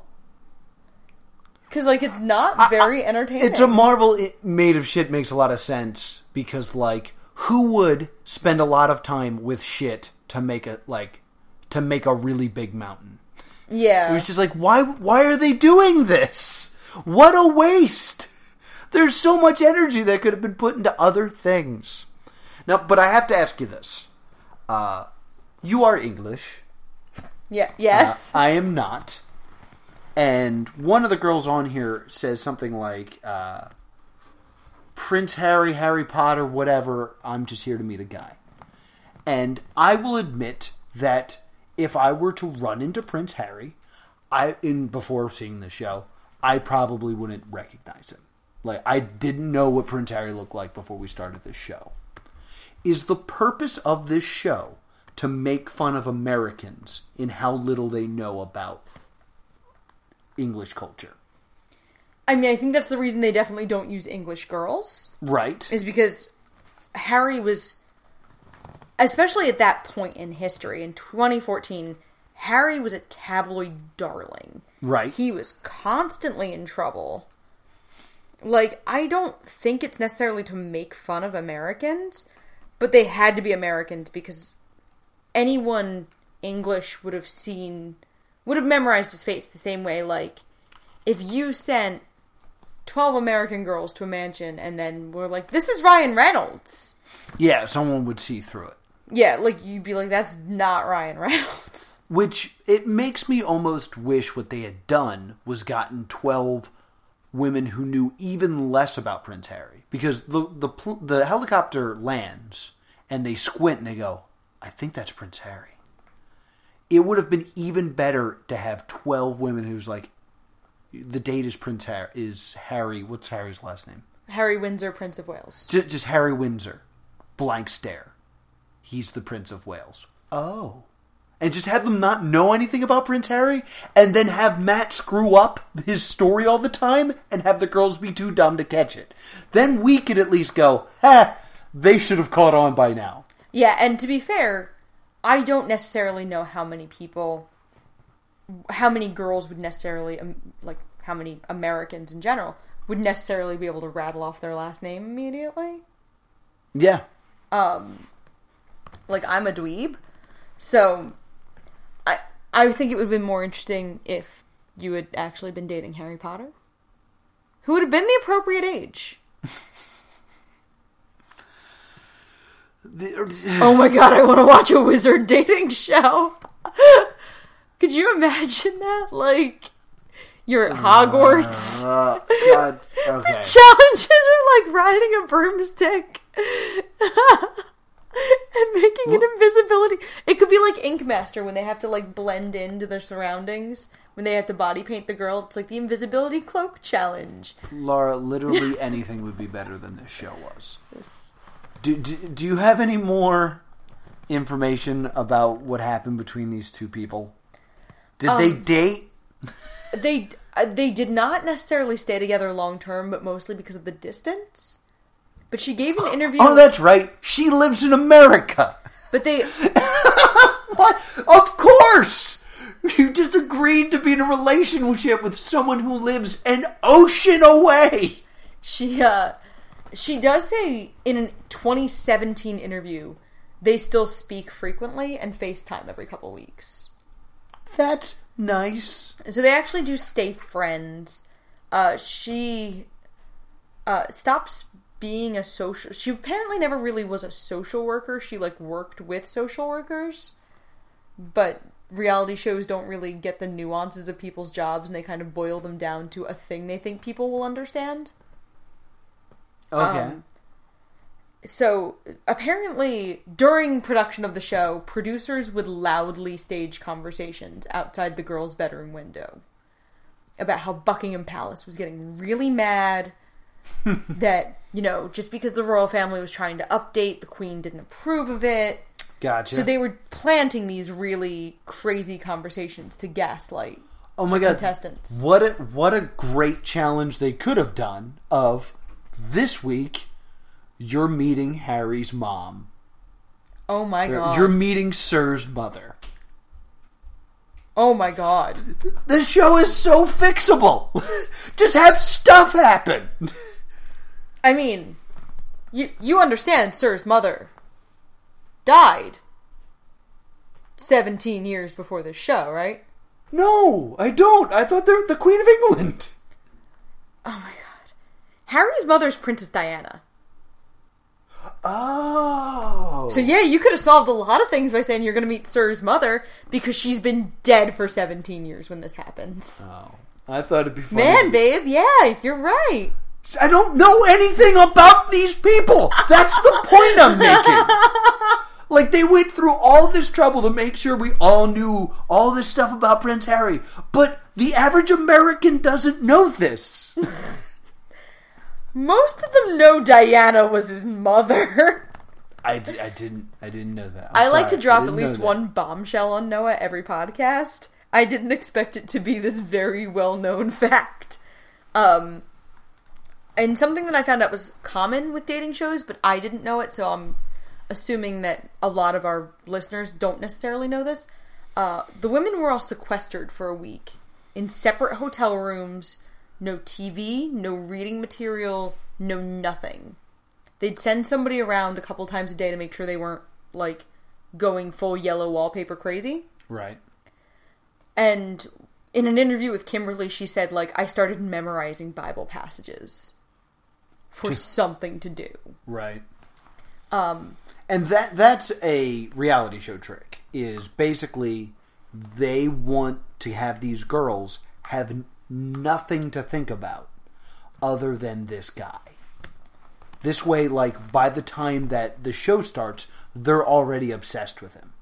Because, like, it's not very I, I, entertaining. It's a marvel it made of shit makes a lot of sense. Because, like, who would spend a lot of time with shit to make a, like, to make a really big mountain? Yeah. It was just like, why why are they doing this? What a waste. There's so much energy that could have been put into other things. Now, but I have to ask you this. Uh, you are English. Yeah. Yes. Uh, I am not. And one of the girls on here says something like, uh, Prince Harry, Harry Potter, whatever, I'm just here to meet a guy. And I will admit that if I were to run into Prince Harry, I in before seeing the show, I probably wouldn't recognize him. Like, I didn't know what Prince Harry looked like before we started this show. Is the purpose of this show to make fun of Americans in how little they know about English culture? I mean, I think that's the reason they definitely don't use English girls. Right. Is because Harry was... Especially at that point in history, in twenty fourteen, Harry was a tabloid darling. Right. He was constantly in trouble. Like, I don't think it's necessarily to make fun of Americans, but they had to be Americans because anyone English would have seen, would have memorized his face the same way, like, if you sent twelve American girls to a mansion and then were like, this is Ryan Reynolds. Yeah, someone would see through it. Yeah, like, you'd be like, that's not Ryan Reynolds. Which, it makes me almost wish what they had done was gotten twelve women who knew even less about Prince Harry. Because the the the helicopter lands, and they squint and they go, I think that's Prince Harry. It would have been even better to have twelve women who's like, the date is Prince Harry, is Harry, what's Harry's last name? Harry Windsor, Prince of Wales. Just, just Harry Windsor. Blank stare. He's the Prince of Wales. Oh. And just have them not know anything about Prince Harry, and then have Matt screw up his story all the time, and have the girls be too dumb to catch it. Then we could at least go, ha, they should have caught on by now. Yeah, and to be fair, I don't necessarily know how many people, how many girls would necessarily, um, like, how many Americans in general, would necessarily be able to rattle off their last name immediately. Yeah. Um, like, I'm a dweeb, so I I think it would have been more interesting if you had actually been dating Harry Potter, who would have been the appropriate age. the, oh my god, I want to watch a wizard dating show. Could you imagine that? Like, you're at Hogwarts. Uh, God, okay. The challenges are like riding a broomstick. And making an invisibility. It could be like Ink Master when they have to like blend into their surroundings. When they have to body paint the girl. It's like the invisibility cloak challenge. Laura, literally anything would be better than this show was. This... Do, do, do you have any more information about what happened between these two people? Did um, they date? They, uh, they did not necessarily stay together long term, but mostly because of the distance. But she gave an interview... Oh, that's right. She lives in America. But they... What? Of course! You just agreed to be in a relationship with someone who lives an ocean away. She, uh... She does say in a twenty seventeen interview, they still speak frequently and FaceTime every couple weeks. That's nice. And so they actually do stay friends. Uh, she... Uh, stops... being a social... She apparently never really was a social worker. She, like, worked with social workers. But reality shows don't really get the nuances of people's jobs, and they kind of boil them down to a thing they think people will understand. Okay. Um, so, apparently, during production of the show, producers would loudly stage conversations outside the girls' bedroom window about how Buckingham Palace was getting really mad... that, you know, just because the royal family was trying to update, the queen didn't approve of it. Gotcha. So they were planting these really crazy conversations to gaslight oh my God. contestants. What a, what a great challenge they could have done of, this week, you're meeting Harry's mom. Oh my God. You're meeting Sir's mother. Oh my God. This show is so fixable. Just have stuff happen. I mean, you you understand Sir's mother died seventeen years before this show, right? No, I don't. I thought they're the Queen of England. Oh my God. Harry's mother's Princess Diana. Oh. So yeah, you could have solved a lot of things by saying you're going to meet Sir's mother because she's been dead for seventeen years when this happens. Oh. I thought it'd be funny. Man, babe, yeah, you're right. I don't know anything about these people. That's the point I'm making. Like, they went through all this trouble to make sure we all knew all this stuff about Prince Harry. But the average American doesn't know this. Most of them know Diana was his mother. I, I didn't I didn't know that. I'm I like sorry. to drop at least one bombshell on Noah every podcast. I didn't expect it to be this very well-known fact. Um, and something that I found out was common with dating shows, but I didn't know it, so I'm assuming that a lot of our listeners don't necessarily know this. Uh, the women were all sequestered for a week in separate hotel rooms. No T V, no reading material, no nothing. They'd send somebody around a couple times a day to make sure they weren't, like, going full yellow wallpaper crazy. Right. And in an interview with Kimberly, she said, like, I started memorizing Bible passages for Just, something to do. Right. Um, and that that's a reality show trick, is basically they want to have these girls have nothing to think about other than this guy. This way, like, by the time that the show starts, they're already obsessed with him.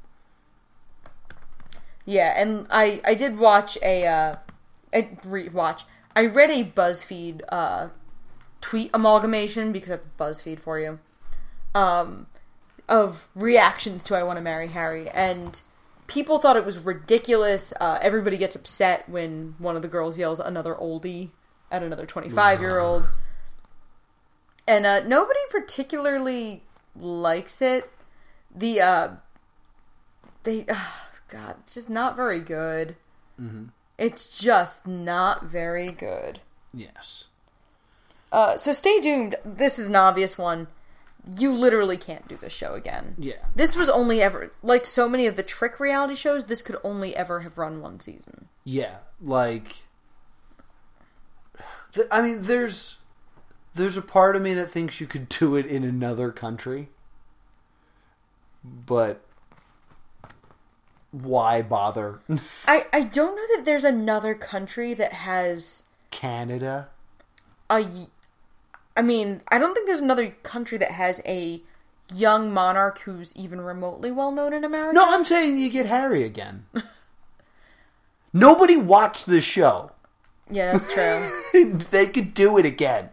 Yeah, and I, I did watch a, uh, I re-watch, I read a BuzzFeed, uh, tweet amalgamation, because that's BuzzFeed for you, um, of reactions to I Want to Marry Harry, and people thought it was ridiculous. Uh, everybody gets upset when one of the girls yells another oldie at another twenty-five-year-old. And uh, nobody particularly likes it. The, uh, they, oh God, it's just not very good. Mm-hmm. It's just not very good. Yes. Uh, so stay tuned. This is an obvious one. You literally can't do this show again. Yeah. This was only ever, like so many of the Trick reality shows, this could only ever have run one season. Yeah, like, th- I mean, there's, there's a part of me that thinks you could do it in another country, but why bother? I, I don't know that there's another country that has... Canada? A, I mean, I don't think there's another country that has a young monarch who's even remotely well-known in America. No, I'm saying you get Harry again. Nobody watched this show. Yeah, that's true. They could do it again.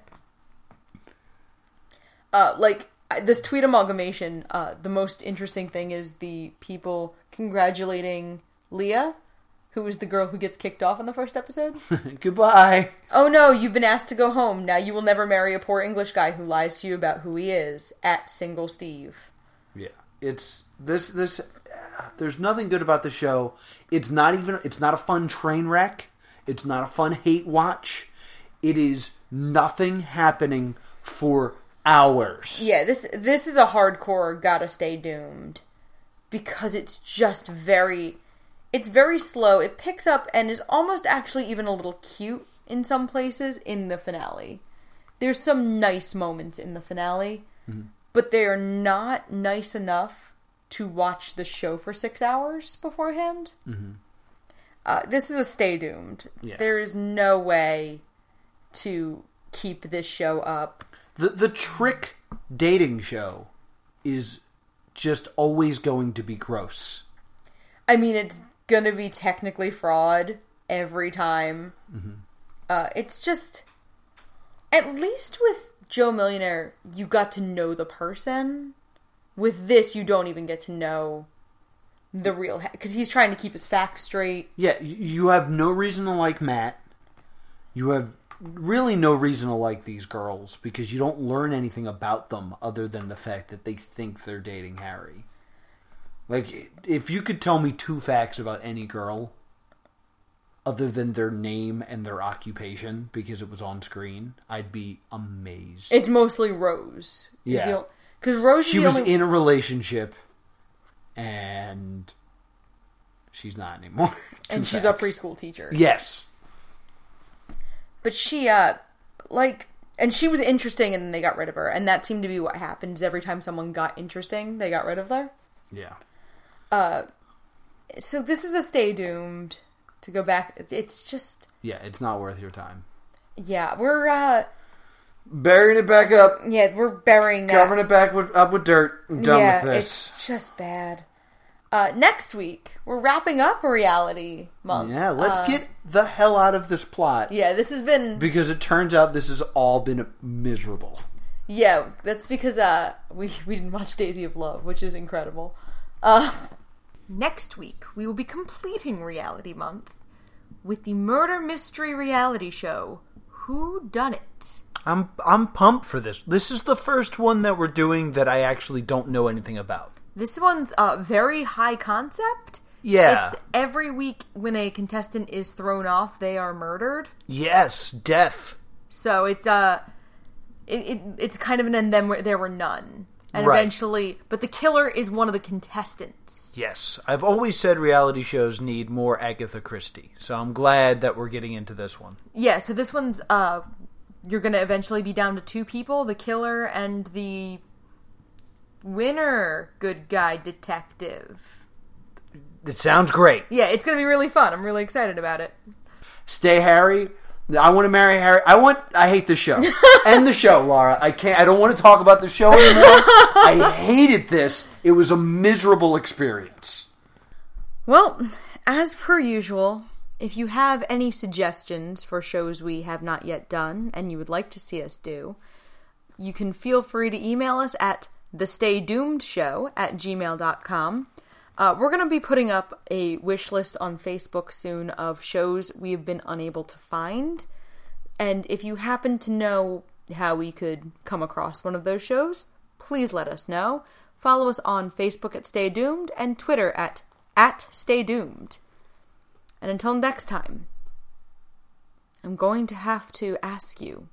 Uh, like, this tweet amalgamation, uh, the most interesting thing is the people congratulating Leah, who is the girl who gets kicked off in the first episode. Goodbye. Oh no, you've been asked to go home. Now you will never marry a poor English guy who lies to you about who he is. At Single Steve. Yeah. It's, this, this, uh, there's nothing good about the show. It's not even, it's not a fun train wreck. It's not a fun hate watch. It is nothing happening for hours. Yeah, this this is a hardcore gotta stay doomed. Because it's just very... It's very slow. It picks up and is almost actually even a little cute in some places in the finale. There's some nice moments in the finale, mm-hmm. but they are not nice enough to watch the show for six hours beforehand. Mm-hmm. Uh, this is a stay doomed. Yeah. There is no way to keep this show up. The the Trick dating show is just always going to be gross. I mean, it's gonna be technically fraud every time. Mm-hmm. Uh, it's just, at least with Joe Millionaire, you got to know the person. With this, you don't even get to know the real, because he's trying to keep his facts straight. Yeah, you have no reason to like Matt. You have really no reason to like these girls, because you don't learn anything about them other than the fact that they think they're dating Harry. Like, if you could tell me two facts about any girl, other than their name and their occupation, because it was on screen, I'd be amazed. It's mostly Rose. Yeah. Because Rose She is the was only... in a relationship, and she's not anymore. And she's facts. a preschool teacher. Yes. But she, uh, like... And she was interesting, and then they got rid of her. And that seemed to be what happens every time someone got interesting, they got rid of her. Yeah. Uh, so this is a stay doomed. To go back, it's just... Yeah, it's not worth your time. Yeah, we're, uh... burying it back up. Yeah, we're burying that. Covering it back with, up with dirt. I'm done yeah, with this. It's just bad. Uh, next week, we're wrapping up Reality Month. Yeah, let's uh, get the hell out of this plot. Yeah, this has been... Because it turns out this has all been miserable. Yeah, that's because uh, we, we didn't watch Daisy of Love, which is incredible. Uh... Next week, we will be completing Reality Month with the murder mystery reality show, Who Done It? I'm I'm pumped for this. This is the first one that we're doing that I actually don't know anything about. This one's uh, very high concept. Yeah. It's every week when a contestant is thrown off, they are murdered. Yes, death. So it's uh, it, it it's kind of an and then there were none. And right. eventually, but the killer is one of the contestants. Yes. I've always said reality shows need more Agatha Christie. So I'm glad that we're getting into this one. Yeah, so this one's, uh, you're going to eventually be down to two people, the killer and the winner good guy detective. It sounds great. Yeah, it's going to be really fun. I'm really excited about it. Stay Harry. I want to marry Harry. I want. I hate the show. End the show, Laura. I can't. I don't want to talk about the show anymore. I hated this. It was a miserable experience. Well, as per usual, if you have any suggestions for shows we have not yet done and you would like to see us do, you can feel free to email us at thestaydoomedshow at gmail dot com. Uh, we're going to be putting up a wish list on Facebook soon of shows we have been unable to find. And if you happen to know how we could come across one of those shows, please let us know. Follow us on Facebook at Stay Doomed and Twitter at, at Stay Doomed. And until next time, I'm going to have to ask you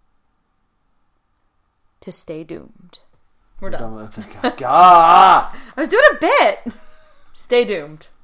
to stay doomed. We're, We're done. done with it. God. I was doing a bit. Stay doomed.